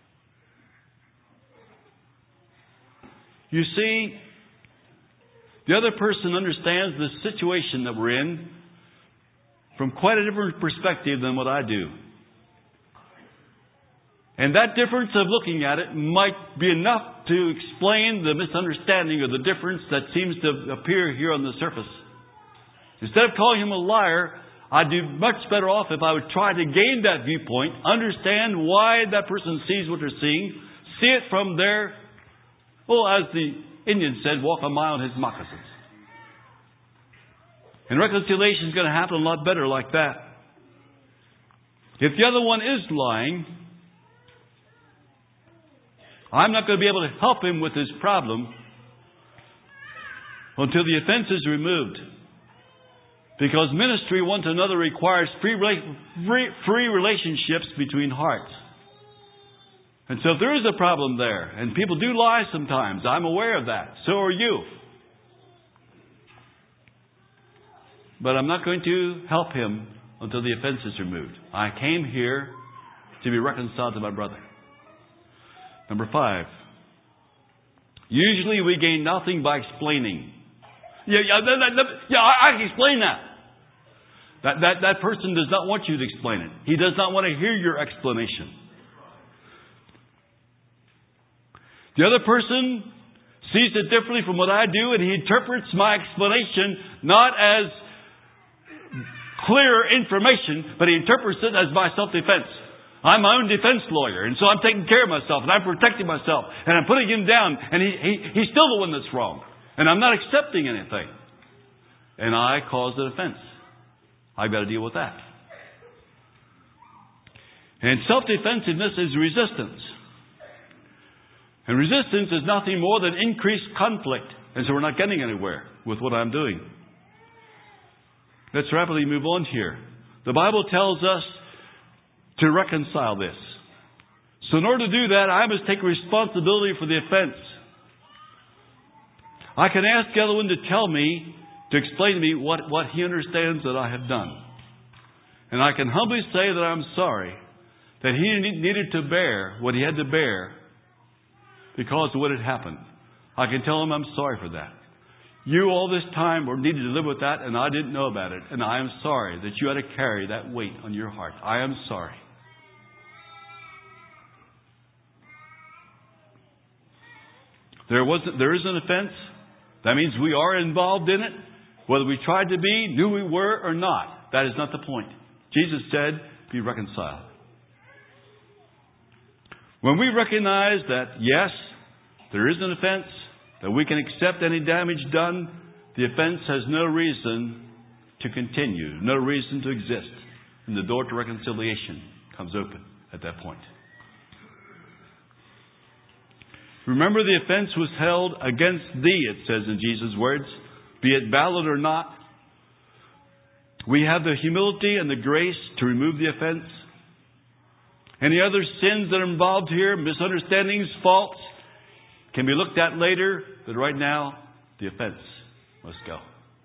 S1: You see, the other person understands the situation that we're in from quite a different perspective than what I do. And that difference of looking at it might be enough to explain the misunderstanding or the difference that seems to appear here on the surface. Instead of calling him a liar, I'd do much better off if I would try to gain that viewpoint, understand why that person sees what they're seeing, see it from their, well, as the Indian said, walk a mile in his moccasins. And reconciliation is going to happen a lot better like that. If the other one is lying, I'm not going to be able to help him with his problem. until the offense is removed. Because ministry one to another requires free relationships between hearts. And so if there is a problem there, and people do lie sometimes, I'm aware of that. So are you. But I'm not going to help him until the offense is removed. I came here to be reconciled to my brother. Number 5. Usually we gain nothing by explaining. I can explain that. That person does not want you to explain it. He does not want to hear your explanation. The other person sees it differently from what I do, and he interprets my explanation not as clear information, but he interprets it as my self-defense. I'm my own defense lawyer, and so I'm taking care of myself, and I'm protecting myself, and I'm putting him down, and he's still the one that's wrong. And I'm not accepting anything. And I caused an offense. I've got to deal with that. And self-defensiveness is resistance. And resistance is nothing more than increased conflict. And so we're not getting anywhere with what I'm doing. Let's rapidly move on here. The Bible tells us to reconcile this. So in order to do that, I must take responsibility for the offense. I can ask the other one to tell me, to explain to me what he understands that I have done. And I can humbly say that I'm sorry that he needed to bear what he had to bear because of what had happened. I can tell him I'm sorry for that. You all this time were needed to live with that, and I didn't know about it. And I am sorry that you had to carry that weight on your heart. I am sorry. There is an offense. That means we are involved in it. Whether we tried to be, knew we were, or not. That is not the point. Jesus said, be reconciled. When we recognize that, yes, there is an offense, that we can accept any damage done, the offense has no reason to continue, no reason to exist. And the door to reconciliation comes open at that point. Remember, the offense was held against thee, it says in Jesus' words, be it valid or not. We have the humility and the grace to remove the offense. Any other sins that are involved here, misunderstandings, faults, can be looked at later, but right now, the offense must go.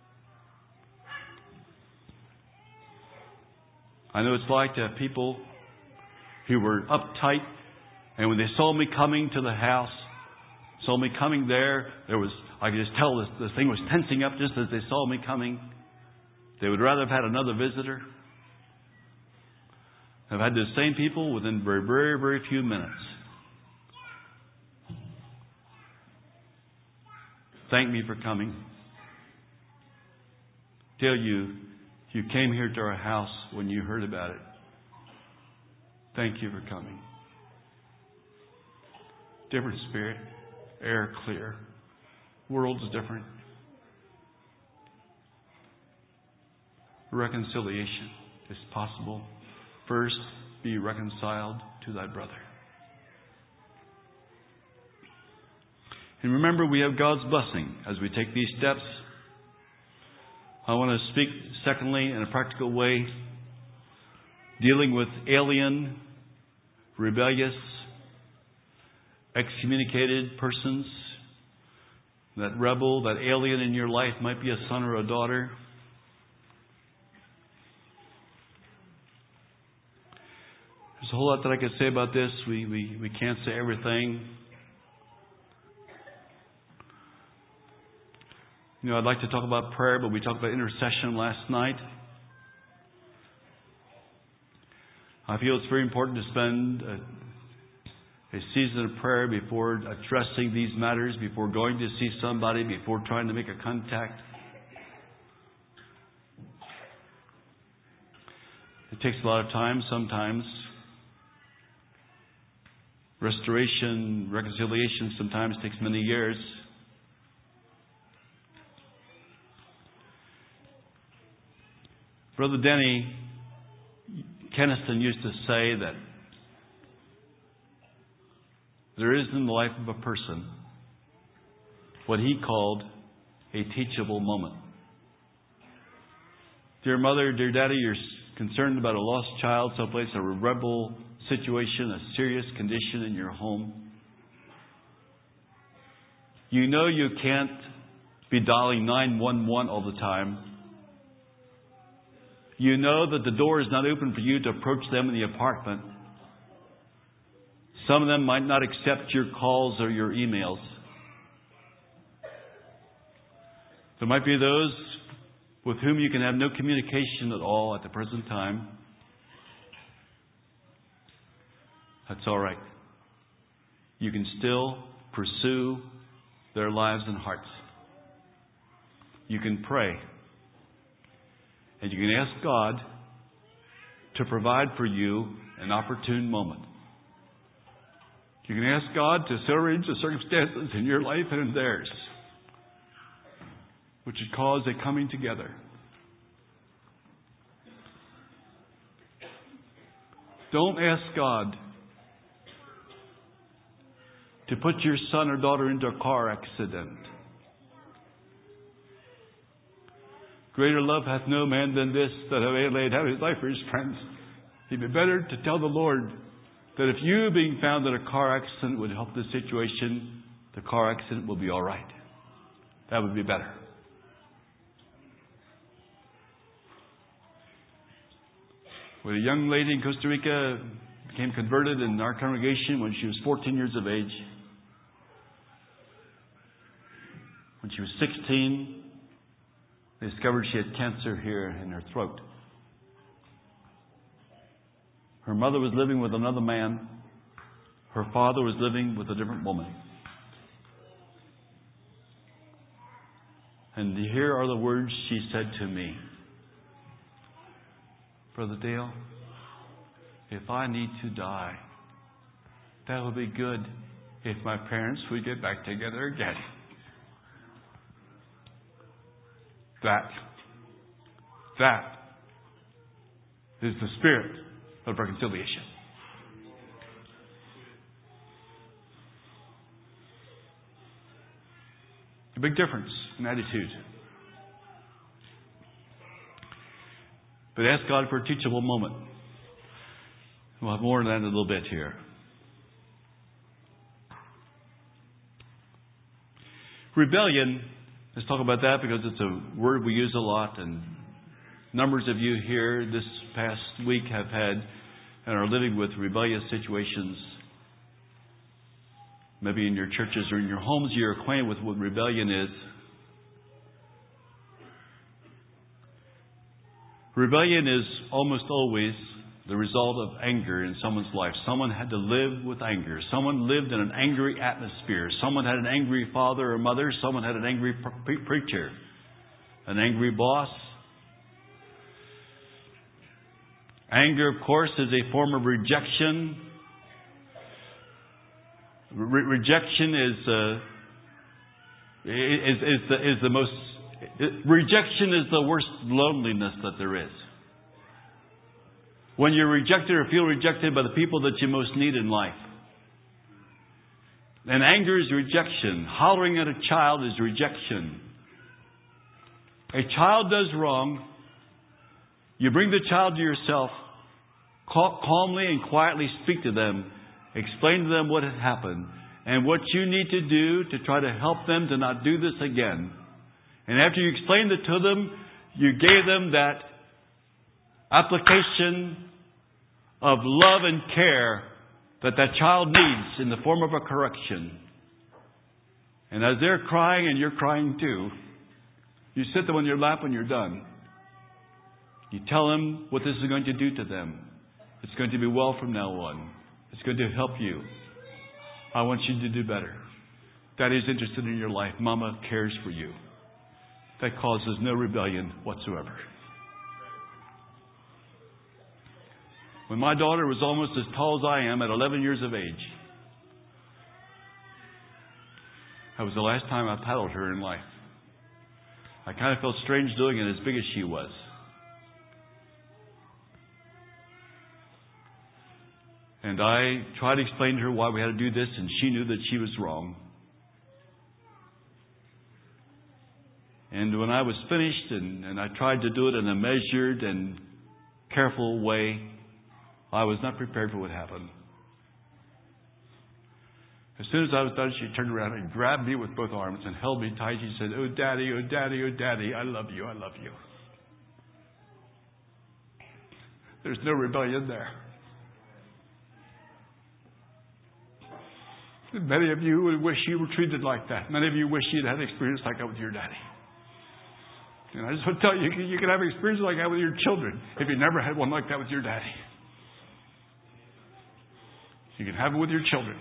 S1: I know it's like to have people who were uptight, and when they saw me coming to the house, saw me coming there, I could just tell this thing was tensing up just as they saw me coming. They would rather have had another visitor. I've had the same people within very, very, very few minutes. Thank me for coming. Tell you came here to our house when you heard about it. Thank you for coming. Different spirit. Air clear. World's different. Reconciliation is possible. First, be reconciled to thy brother. And remember, we have God's blessing as we take these steps. I want to speak, secondly, in a practical way, dealing with alien, rebellious, excommunicated persons. That rebel, that alien in your life might be a son or a daughter. There's a whole lot that I could say about this. We can't say everything. I'd like to talk about prayer, but we talked about intercession last night. I feel it's very important to spend a season of prayer before addressing these matters, before going to see somebody, before trying to make a contact. It takes a lot of time sometimes. Restoration, reconciliation sometimes takes many years. Brother Denny Keniston used to say that there is in the life of a person what he called a teachable moment. Dear mother, dear daddy, you're concerned about a lost child someplace, a rebel situation, a serious condition in your home. You know you can't be dialing 911 all the time. You know that the door is not open for you to approach them in the apartment. Some of them might not accept your calls or your emails. There might be those with whom you can have no communication at all at the present time. That's all right. You can still pursue their lives and hearts. You can pray. And you can ask God to provide for you an opportune moment. You can ask God to so arrange the circumstances in your life and in theirs, which would cause a coming together. Don't ask God to put your son or daughter into a car accident. Greater love hath no man than this, that have laid down his life for his friends. It'd be better to tell the Lord that if you being found in a car accident would help the situation, the car accident will be all right. That would be better. When a young lady in Costa Rica became converted in our congregation when she was 14 years of age. When she was 16, they discovered she had cancer here in her throat. Her mother was living with another man. Her father was living with a different woman. And here are the words she said to me. Brother Dale, if I need to die, that would be good if my parents would get back together again. That is the spirit of reconciliation. A big difference in attitude. But ask God for a teachable moment. We'll have more on that in a little bit here. Rebellion, let's talk about that because it's a word we use a lot, and numbers of you here this past week have had and are living with rebellious situations. Maybe in your churches or in your homes you're acquainted with what rebellion is. Rebellion is almost always the result of anger in someone's life. Someone had to live with anger. Someone lived in an angry atmosphere. Someone had an angry father or mother. Someone had an angry preacher. An angry boss. Anger, of course, is a form of rejection. Rejection is the most. Rejection is the worst loneliness that there is. When you're rejected or feel rejected by the people that you most need in life. And anger is rejection. Hollering at a child is rejection. A child does wrong. You bring the child to yourself. Calmly and quietly speak to them. Explain to them what had happened. And what you need to do to try to help them to not do this again. And after you explained it to them, you gave them that application of love and care that child needs in the form of a correction. And as they're crying and you're crying too, you sit them on your lap when you're done. You tell them what this is going to do to them. It's going to be well from now on. It's going to help you. I want you to do better. Daddy's interested in your life. Mama cares for you. That causes no rebellion whatsoever. When my daughter was almost as tall as I am at 11 years of age, that was the last time I paddled her in life. I kind of felt strange doing it as big as she was. And I tried to explain to her why we had to do this, and she knew that she was wrong. And when I was finished and I tried to do it in a measured and careful way, I was not prepared for what happened. As soon as I was done, she turned around and grabbed me with both arms and held me tight. She said, "Oh, Daddy, oh, Daddy, oh, Daddy, I love you, I love you." There's no rebellion there. Many of you would wish you were treated like that. Many of you wish you'd had an experience like that with your daddy. And I just want to tell you, you can have an experience like that with your children if you never had one like that with your daddy. You can have it with your children.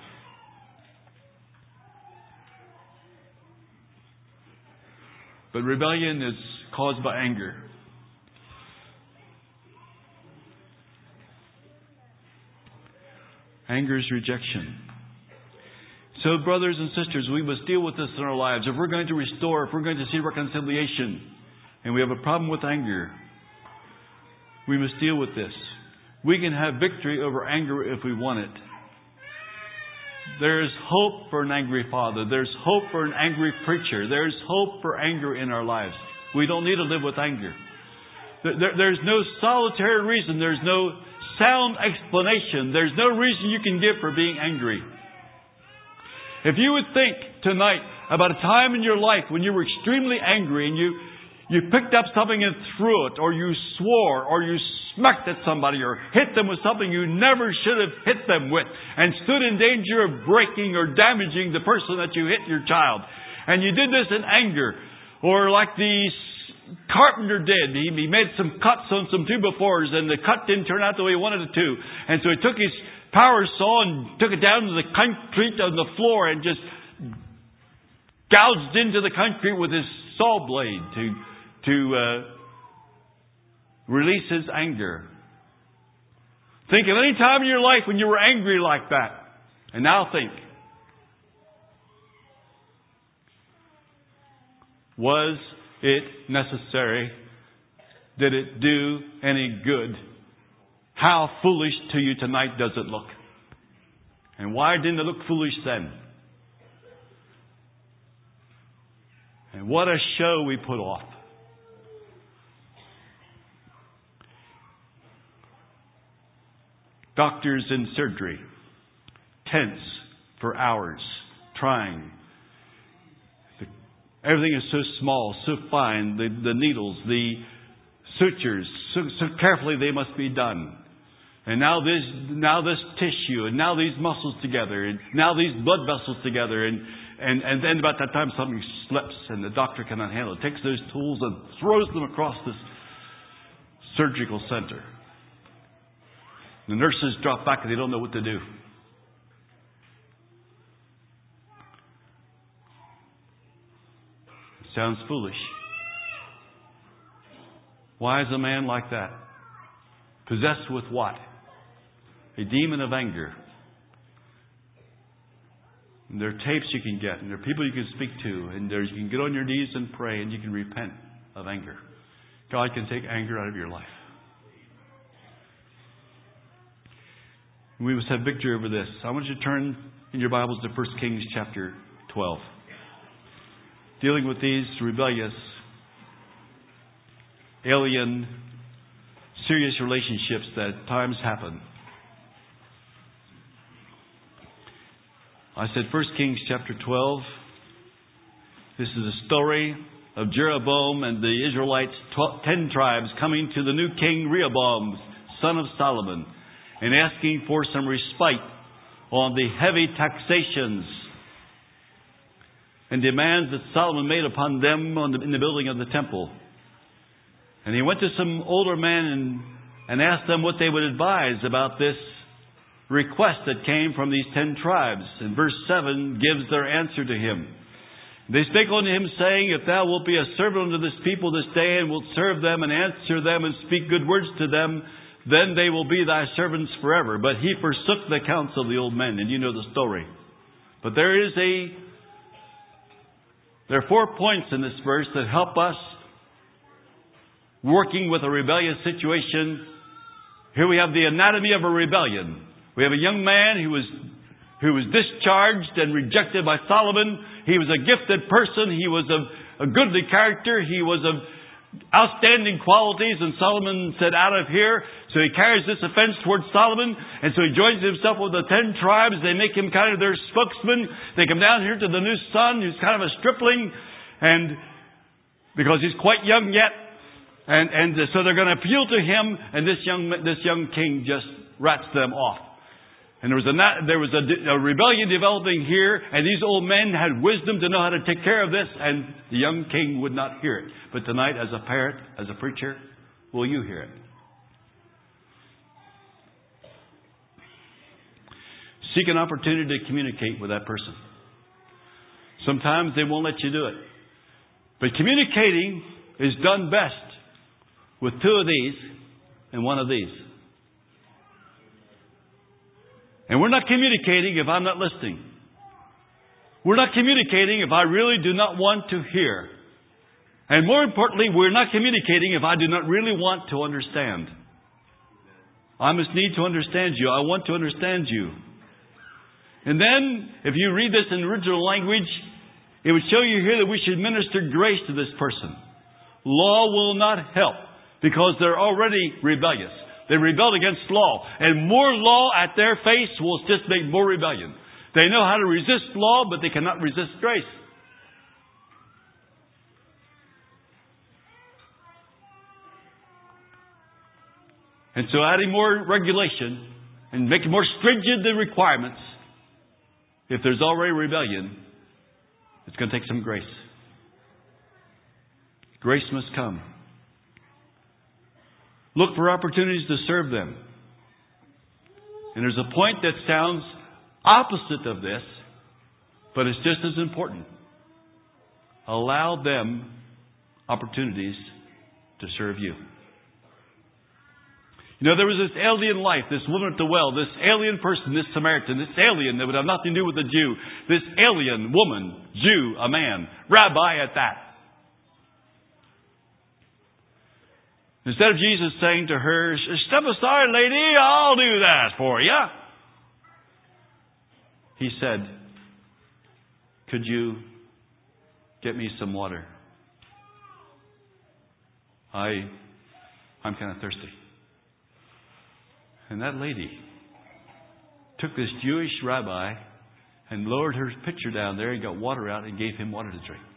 S1: But rebellion is caused by anger. Anger is rejection. So, brothers and sisters, we must deal with this in our lives. If we're going to restore, if we're going to see reconciliation, and we have a problem with anger, we must deal with this. We can have victory over anger if we want it. There's hope for an angry father. There's hope for an angry preacher. There's hope for anger in our lives. We don't need to live with anger. There's no solitary reason. There's no sound explanation. There's no reason you can give for being angry. If you would think tonight about a time in your life when you were extremely angry and you picked up something and threw it, or you swore, or you smacked at somebody, or hit them with something you never should have hit them with, and stood in danger of breaking or damaging the person that you hit, your child, and you did this in anger, or like the carpenter did, he made some cuts on some 2x4s, and the cut didn't turn out the way he wanted it to, and so he took his power saw and took it down to the concrete on the floor and just gouged into the concrete with his saw blade to release his anger. Think of any time in your life when you were angry like that. And now think. Was it necessary? Did it do any good? How foolish to you tonight does it look? And why didn't it look foolish then? And what a show we put off. Doctors in surgery, tense for hours, trying. Everything is so small, so fine. The needles, the sutures, so carefully they must be done. And now this tissue, and now these muscles together, and now these blood vessels together, and then about that time something slips, and the doctor cannot handle it. Takes those tools and throws them across this surgical center. The nurses drop back and they don't know what to do. It sounds foolish. Why is a man like that? Possessed with what? A demon of anger. And there are tapes you can get, and there are people you can speak to, and you can get on your knees and pray, and you can repent of anger. God can take anger out of your life. We must have victory over this. I want you to turn in your Bibles to 1 Kings chapter 12. Dealing with these rebellious, alien, serious relationships that at times happen. I said 1 Kings chapter 12. This is a story of Jeroboam and the Israelites, 10 tribes, coming to the new king Rehoboam, son of Solomon, and asking for some respite on the heavy taxations and demands that Solomon made upon them in the building of the temple. And he went to some older men and asked them what they would advise about this request that came from these 10 tribes. And verse 7 gives their answer to him. They spake unto him, saying, If thou wilt be a servant unto this people this day, and wilt serve them, and answer them, and speak good words to them, then they will be thy servants forever. But he forsook the counsel of the old men. And you know the story. But there are 4 points in this verse that help us working with a rebellious situation. Here we have the anatomy of a rebellion. We have a young man who was discharged and rejected by Solomon. He was a gifted person. He was a goodly character. He was of outstanding qualities, and Solomon said, out of here. So he carries this offense towards Solomon, and so he joins himself with the 10 tribes. They make him kind of their spokesman. They come down here to the new son, who's kind of a stripling, and because he's quite young yet, and so they're going to appeal to him, and this young king just rats them off. And there was a rebellion developing here, and these old men had wisdom to know how to take care of this, and the young king would not hear it. But tonight, as a parent, as a preacher, will you hear it? Seek an opportunity to communicate with that person. Sometimes they won't let you do it. But communicating is done best with 2 of these and 1 of these. And we're not communicating if I'm not listening. We're not communicating if I really do not want to hear. And more importantly, we're not communicating if I do not really want to understand. I must need to understand you. I want to understand you. And then, if you read this in the original language, it would show you here that we should minister grace to this person. Law will not help because they're already rebellious. They rebelled against law. And more law at their face will just make more rebellion. They know how to resist law, but they cannot resist grace. And so adding more regulation and making more stringent the requirements, if there's already rebellion, it's going to take some grace. Grace must come. Look for opportunities to serve them. And there's a point that sounds opposite of this, but it's just as important. Allow them opportunities to serve you. You know, there was this alien life, this woman at the well, this alien person, this Samaritan, this alien that would have nothing to do with the Jew, this alien woman, Jew, a man, rabbi at that. Instead of Jesus saying to her, "Step aside, lady, I'll do that for you," He said, "Could you get me some water? I'm kind of thirsty." And that lady took this Jewish rabbi and lowered her pitcher down there and got water out and gave him water to drink.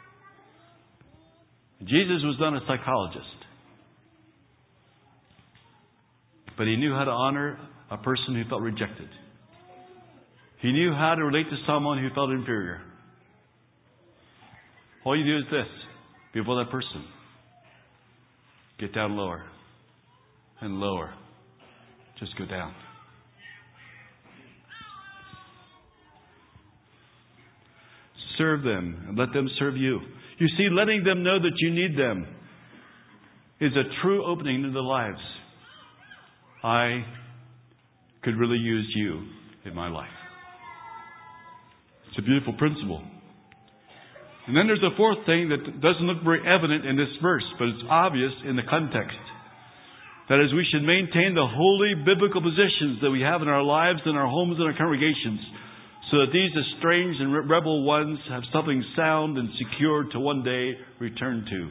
S1: Jesus was not a psychologist. But He knew how to honor a person who felt rejected. He knew how to relate to someone who felt inferior. All you do is this. Before that person, get down lower and lower. Just go down. Serve them and let them serve you. You see, letting them know that you need them is a true opening into their lives. I could really use you in my life. It's a beautiful principle. And then there's a fourth thing that doesn't look very evident in this verse, but it's obvious in the context. That is, we should maintain the holy biblical positions that we have in our lives, in our homes, and our congregations, so that these estranged and rebel ones have something sound and secure to one day return to.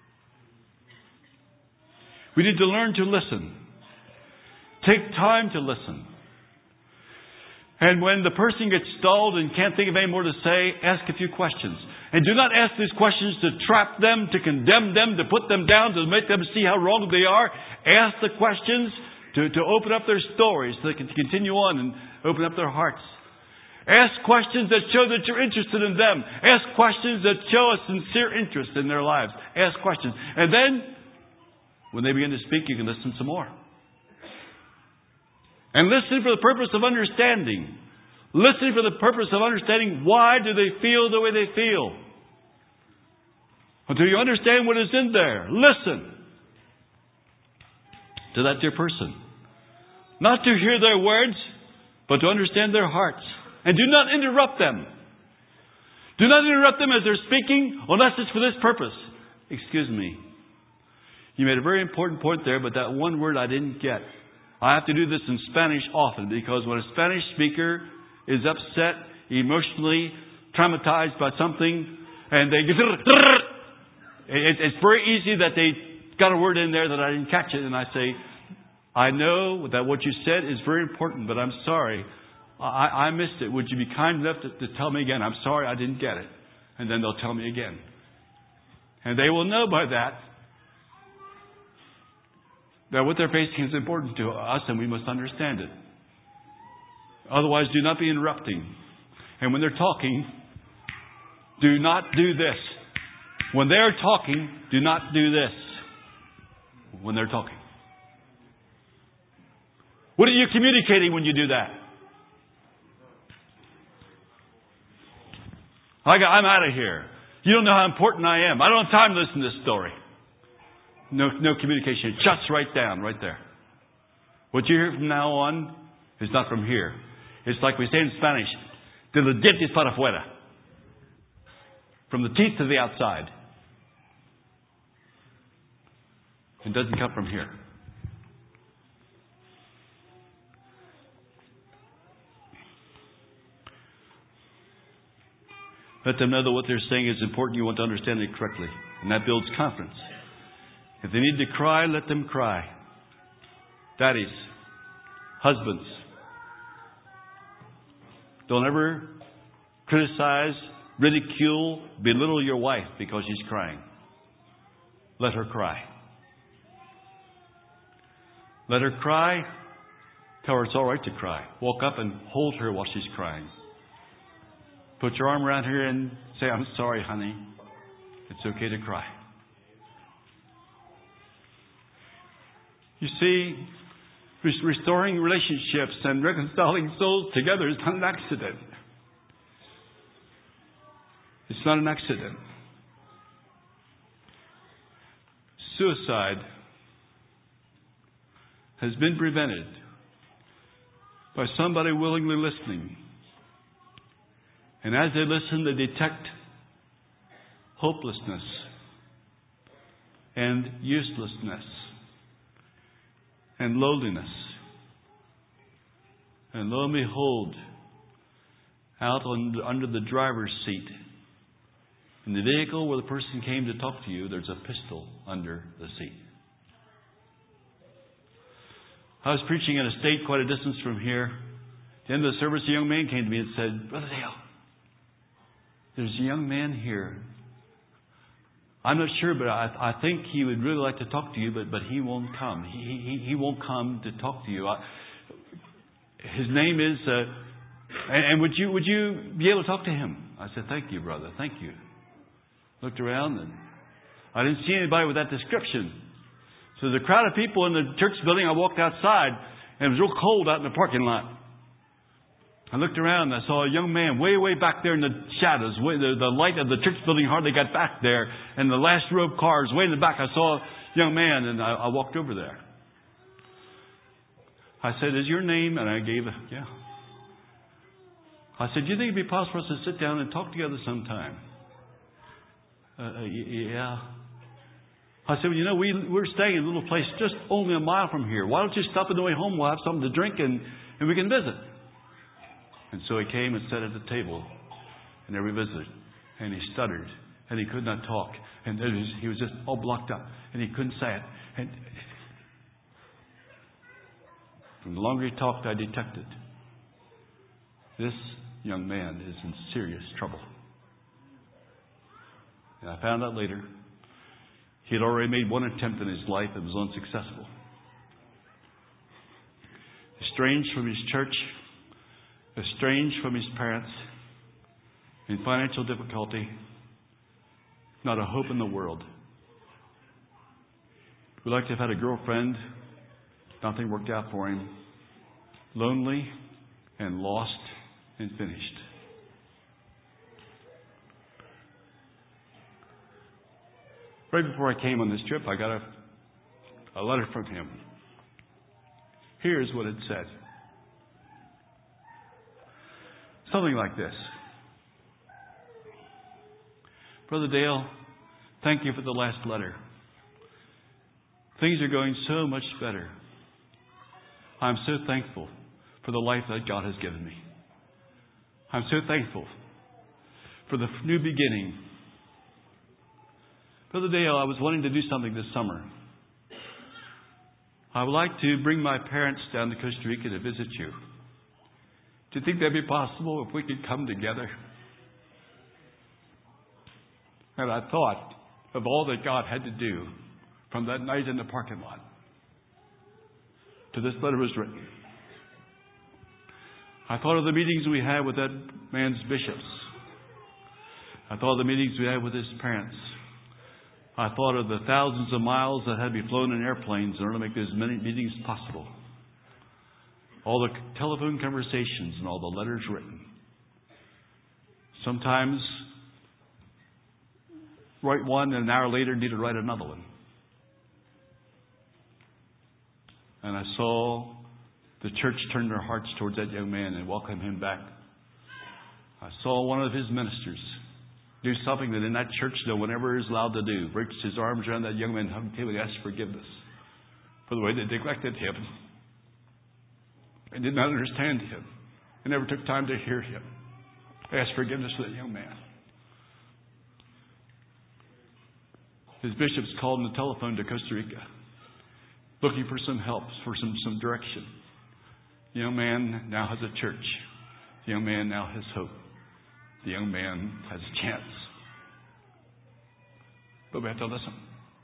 S1: We need to learn to listen. Take time to listen. And when the person gets stalled and can't think of any more to say, ask a few questions. And do not ask these questions to trap them, to condemn them, to put them down, to make them see how wrong they are. Ask the questions to open up their stories so they can continue on and open up their hearts. Ask questions that show that you're interested in them. Ask questions that show a sincere interest in their lives. Ask questions. And then, when they begin to speak, you can listen some more. And listen for the purpose of understanding. Listen for the purpose of understanding why do they feel the way they feel. Until you understand what is in there. Listen to that dear person. Not to hear their words, but to understand their hearts. And do not interrupt them. Do not interrupt them as they're speaking unless it's for this purpose. Excuse me. You made a very important point there, but that one word I didn't get. I have to do this in Spanish often because when a Spanish speaker is upset, emotionally traumatized by something, and they get It's very easy that they got a word in there that I didn't catch it, and I say, I know that what you said is very important, but I'm sorry. I missed it. Would you be kind enough to tell me again? I'm sorry I didn't get it. And then they'll tell me again. And they will know by that what they're facing is important to us, and we must understand it. Otherwise, do not be interrupting. And when they're talking, do not do this. When they're talking, do not do this. When they're talking. What are you communicating when you do that? I'm out of here. You don't know how important I am. I don't have time to listen to this story. No communication. It shuts right down, right there. What you hear from now on is not from here. It's like we say in Spanish, de los dientes para afuera. From the teeth to the outside. It doesn't come from here. Let them know that what they're saying is important. You want to understand it correctly. And that builds confidence. If they need to cry, let them cry. Daddies, husbands, don't ever criticize, ridicule, belittle your wife because she's crying. Let her cry. Let her cry. Tell her it's all right to cry. Walk up and hold her while she's crying. Put your arm around her and say, I'm sorry, honey. It's okay to cry. You see, restoring relationships and reconciling souls together is not an accident. It's not an accident. Suicide has been prevented by somebody willingly listening. And as they listen, they detect hopelessness and uselessness and loneliness. And lo and behold, out under the driver's seat, in the vehicle where the person came to talk to you, there's a pistol under the seat. I was preaching at a stake quite a distance from here. At the end of the service, a young man came to me and said, Brother Dale, there's a young man here. I'm not sure, but I think he would really like to talk to you, but he won't come. He won't come to talk to you. His name is, and would you be able to talk to him? I said, thank you, brother. Thank you. Looked around and I didn't see anybody with that description. So there's a crowd of people in the church building. I walked outside and it was real cold out in the parking lot. I looked around and I saw a young man way back there in the shadows. The light of the church building hardly got back there. And the last row of cars way in the back, I saw a young man and I walked over there. I said, is your name? And I gave yeah. I said, do you think it'd be possible for us to sit down and talk together sometime? Yeah. I said, well, you know, we're staying in a little place just only a mile from here. Why don't you stop on the way home? We'll have something to drink and we can visit. And so he came and sat at the table. And there we visited. And he stuttered. And he could not talk. And he was just all blocked up. And he couldn't say it. And from the longer he talked, I detected this young man is in serious trouble. And I found out later he had already made one attempt in his life that was unsuccessful. Estranged from his church, estranged from his parents, in financial difficulty, not a hope in the world. We'd like to have had a girlfriend. Nothing worked out for him. Lonely and lost and finished. Right before I came on this trip, I got a letter from him. Here's what it said. Something like this. Brother Dale, thank you for the last letter. Things are going so much better. I'm so thankful for the life that God has given me. I'm so thankful for the new beginning. The other day I was wanting to do something this summer. I would like to bring my parents down to Costa Rica to visit you. Do you think that'd be possible if we could come together? And I thought of all that God had to do from that night in the parking lot to this letter was written. I thought of the meetings we had with that man's bishops. I thought of the meetings we had with his parents. I thought of the thousands of miles that had to be flown in airplanes in order to make those many meetings possible. All the telephone conversations and all the letters written. Sometimes write one and an hour later need to write another one. And I saw the church turn their hearts towards that young man and welcome him back. I saw one of his ministers do something that in that church no one ever is allowed to do. Breaks his arms around that young man, hugged him, and asked forgiveness for the way they neglected him and did not understand him and never took time to hear him. They asked forgiveness for that young man. His bishops called on the telephone to Costa Rica, looking for some help, for some direction. The young man now has a church. The young man now has hope. The young man has a chance. But we have to listen.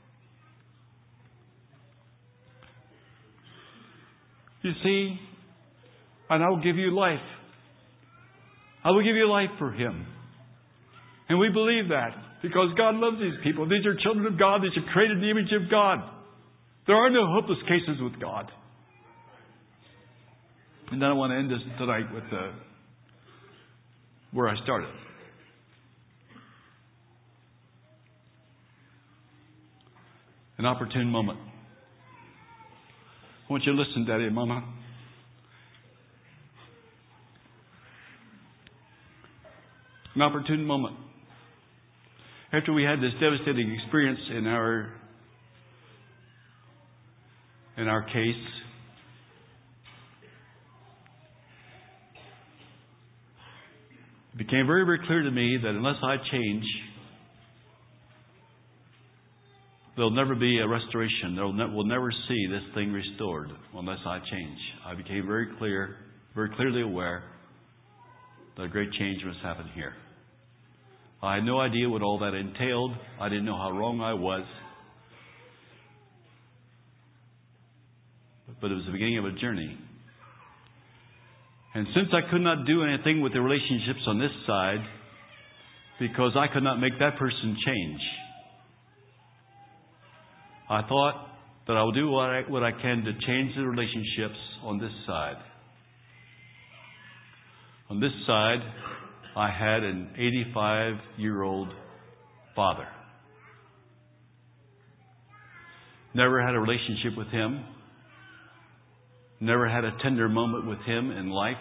S1: You see, and I will give you life. I will give you life for him. And we believe that because God loves these people. These are children of God. These are created in the image of God. There are no hopeless cases with God. And then I want to end this tonight with where I started. An opportune moment. I want you to listen, Daddy and Mama. An opportune moment. After we had this devastating experience in our case, it became very, very clear to me that unless I change, there'll never be a restoration. We'll never see this thing restored unless I change. I became very clearly aware that a great change must happen here. I had no idea what all that entailed. I didn't know how wrong I was. But it was the beginning of a journey. And since I could not do anything with the relationships on this side, because I could not make that person change, I thought that I will do what I can to change the relationships on this side. On this side, I had an 85-year-old father. Never had a relationship with him. Never had a tender moment with him in life.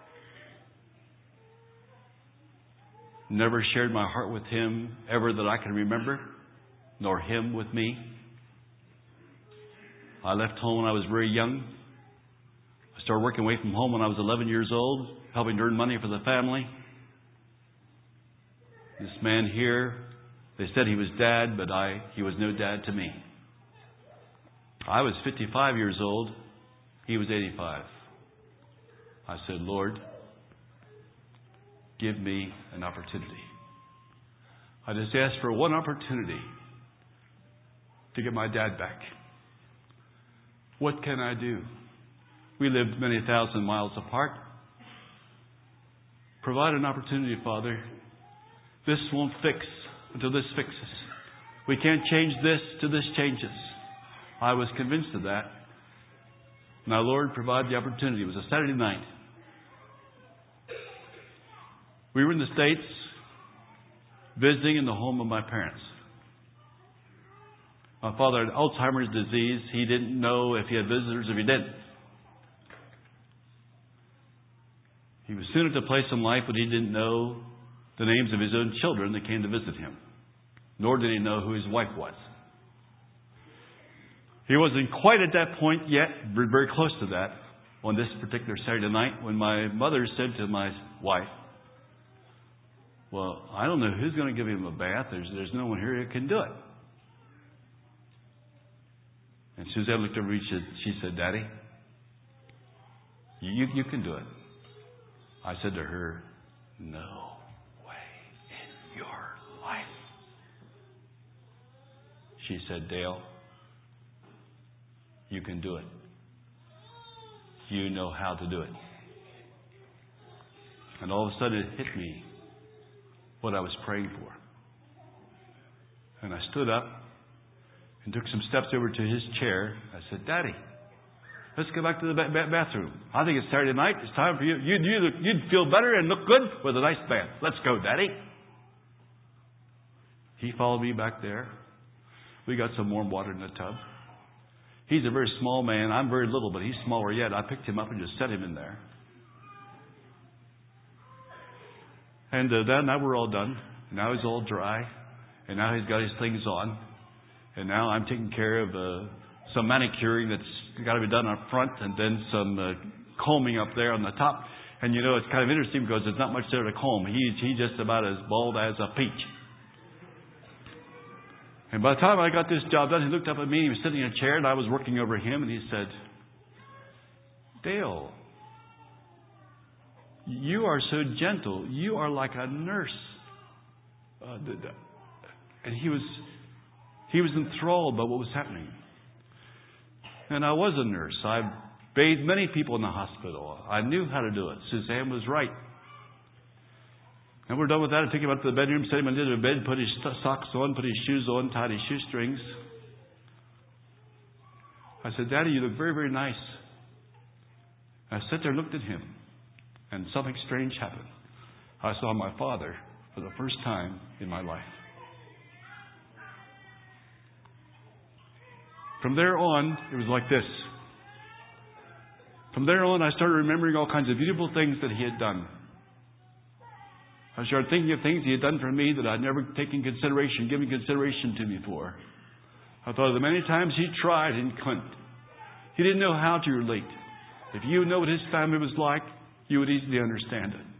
S1: Never shared my heart with him ever that I can remember, nor him with me. I left home when I was very young. I started working away from home when I was 11 years old, helping to earn money for the family. This man here, they said he was dad, but he was no dad to me. I was 55 years old. He was 85. I said, Lord, give me an opportunity. I just asked for one opportunity to get my dad back. What can I do? We lived many thousand miles apart. Provide an opportunity, Father. This won't fix until this fixes. We can't change this till this changes. I was convinced of that. Now, Lord, provide the opportunity. It was a Saturday night. We were in the States visiting in the home of my parents. My father had Alzheimer's disease. He didn't know if he had visitors or if he didn't. He was soon at a place in life when he didn't know the names of his own children that came to visit him. Nor did he know who his wife was. He wasn't quite at that point yet, but very close to that, on this particular Saturday night when my mother said to my wife, well, I don't know who's going to give him a bath. There's no one here who can do it. And Suzanne looked over and she said, Daddy, you can do it. I said to her, no way in your life. She said, Dale, you can do it. You know how to do it. And all of a sudden it hit me what I was praying for. And I stood up and took some steps over to his chair. I said, Daddy, let's go back to the bathroom. I think it's Saturday night. It's time for you. You'd feel better and look good with a nice bath. Let's go, Daddy. He followed me back there. We got some warm water in the tub. He's a very small man. I'm very little, but he's smaller yet. I picked him up and just set him in there. And now we're all done. Now he's all dry. And now he's got his things on. And now I'm taking care of some manicuring that's got to be done up front, and then some combing up there on the top. And you know, it's kind of interesting because there's not much there to comb. He's just about as bald as a peach. And by the time I got this job done, he looked up at me. He was sitting in a chair, and I was working over him. And he said, Dale, you are so gentle. You are like a nurse. And he was enthralled by what was happening. And I was a nurse. I bathed many people in the hospital. I knew how to do it. Suzanne was right. And we're done with that. I took him up to the bedroom, set him into the bed, put his socks on, put his shoes on, tied his shoestrings. I said, Daddy, you look very, very nice. I sat there and looked at him. And something strange happened. I saw my father for the first time in my life. From there on, it was like this. From there on, I started remembering all kinds of beautiful things that he had done. I started thinking of things he had done for me that I'd never given consideration to before. I thought of the many times he tried and couldn't. He didn't know how to relate. If you know what his family was like, you would easily understand it.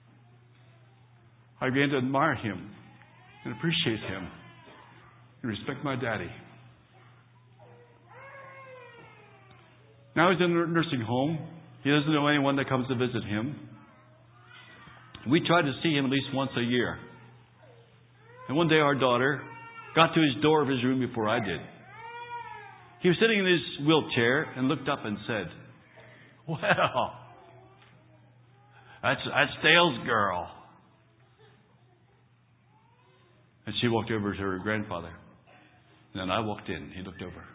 S1: I began to admire him and appreciate him and respect my daddy. Now he's in a nursing home. He doesn't know anyone that comes to visit him. We try to see him at least once a year. And one day our daughter got to his door of his room before I did. He was sitting in his wheelchair and looked up and said, well, that's Dale's girl. And she walked over to her grandfather. And then I walked in. He looked over.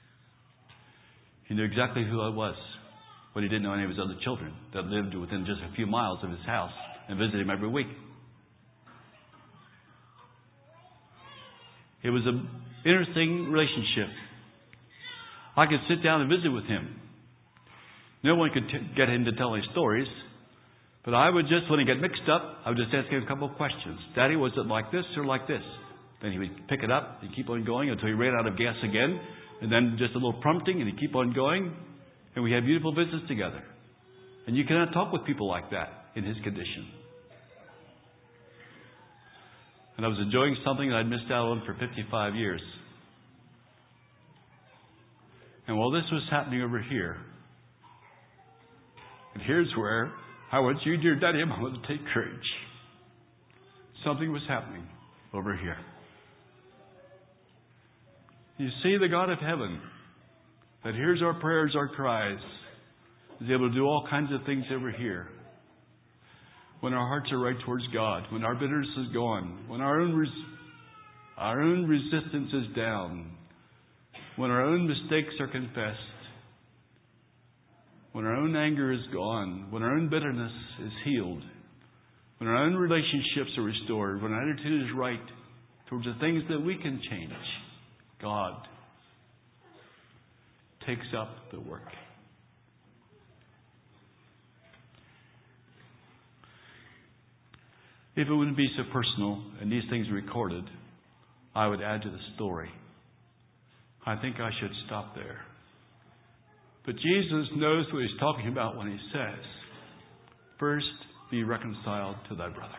S1: He knew exactly who I was, but he didn't know any of his other children that lived within just a few miles of his house and visited him every week. It was an interesting relationship. I could sit down and visit with him. No one could get him to tell his stories, but I would just, when he got mixed up, I would just ask him a couple of questions. Daddy, was it like this or like this? Then he would pick it up and keep on going until he ran out of gas again. And then just a little prompting, and he'd keep on going. And we had beautiful visits together. And you cannot talk with people like that in his condition. And I was enjoying something that I'd missed out on for 55 years. And while this was happening over here, and here's where I want you, dear Daddy and Mama, to take courage. Something was happening over here. You see, the God of heaven that hears our prayers, our cries, is able to do all kinds of things over here. When our hearts are right towards God, when our bitterness is gone, when our own resistance is down, when our own mistakes are confessed, when our own anger is gone, when our own bitterness is healed, when our own relationships are restored, when our attitude is right towards the things that we can change, God takes up the work. If it wouldn't be so personal and these things recorded, I would add to the story. I think I should stop there. But Jesus knows what he's talking about when he says, first be reconciled to thy brother.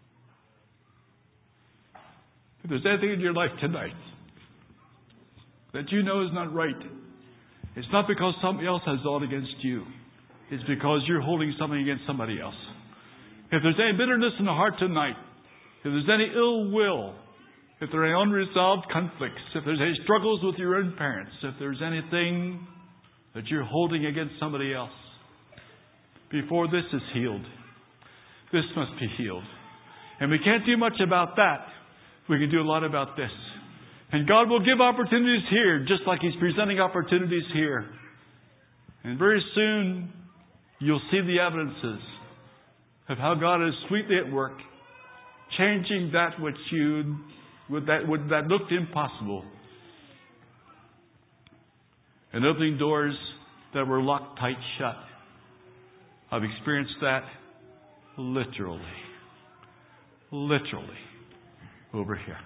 S1: If there's anything in your life tonight
S2: that you know is not right, it's not because somebody else has done against you. It's because you're holding something against somebody else. If there's any bitterness in the heart tonight, if there's any ill will, if there are any unresolved conflicts, if there's any struggles with your own parents, if there's anything that you're holding against somebody else, before this is healed, this must be healed. And we can't do much about that. We can do a lot about this. And God will give opportunities here, just like He's presenting opportunities here. And very soon, you'll see the evidences of how God is sweetly at work, changing that which that looked impossible, and opening doors that were locked tight shut. I've experienced that literally over here.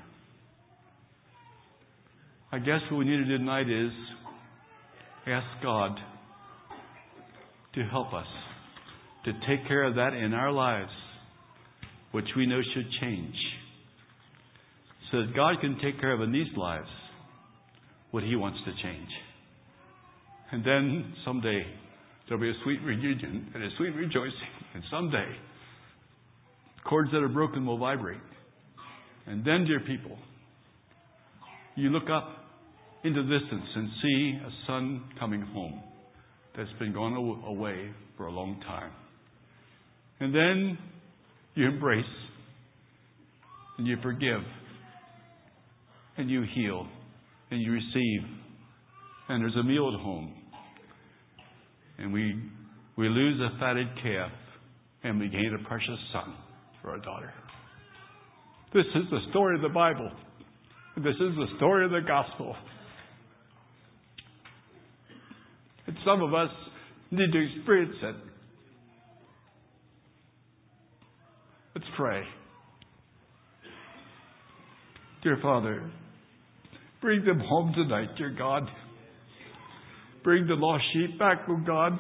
S2: I guess what we need to do tonight is ask God to help us to take care of that in our lives, which we know should change, so that God can take care of in these lives what He wants to change. And then someday there'll be a sweet reunion and a sweet rejoicing. And someday chords that are broken will vibrate. And then, dear people, you look up into the distance and see a son coming home that's been gone away for a long time. And then you embrace and you forgive and you heal and you receive. And there's a meal at home. And we lose a fatted calf and we gain a precious son for our daughter. This is the story of the Bible. This is the story of the gospel. And some of us need to experience it. Let's pray. Dear Father, bring them home tonight, dear God. Bring the lost sheep back, oh God.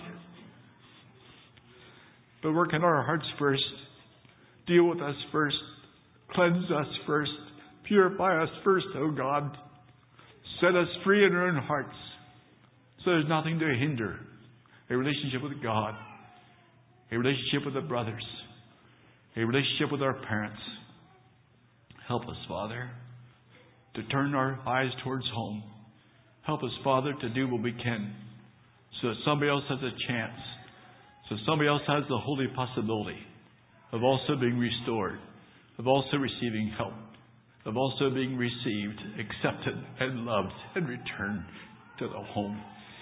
S2: But work in our hearts first. Deal with us first. Cleanse us first. Purify us first, oh God. Set us free in our own hearts, so there's nothing to hinder a relationship with God, a relationship with the brothers, a relationship with our parents. Help us, Father, to turn our eyes towards home. Help us, Father, to do what we can so that somebody else has a chance, so somebody else has the holy possibility of also being restored, of also receiving help, of also being received, accepted, and loved, and returned to the home.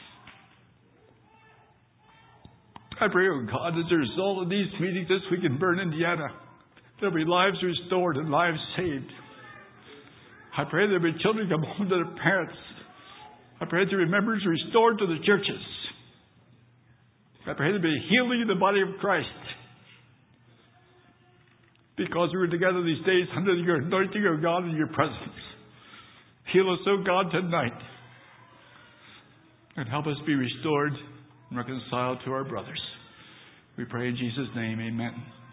S2: I pray, oh God, as a result of these meetings this week in Bern, Indiana, there'll be lives restored and lives saved. I pray there'll be children come home to their parents. I pray there'll be members restored to the churches. I pray there'll be healing in the body of Christ. Because we were together these days under your anointing, O God, in your presence. Heal us, O God, tonight. And help us be restored and reconciled to our brothers. We pray in Jesus' name, amen.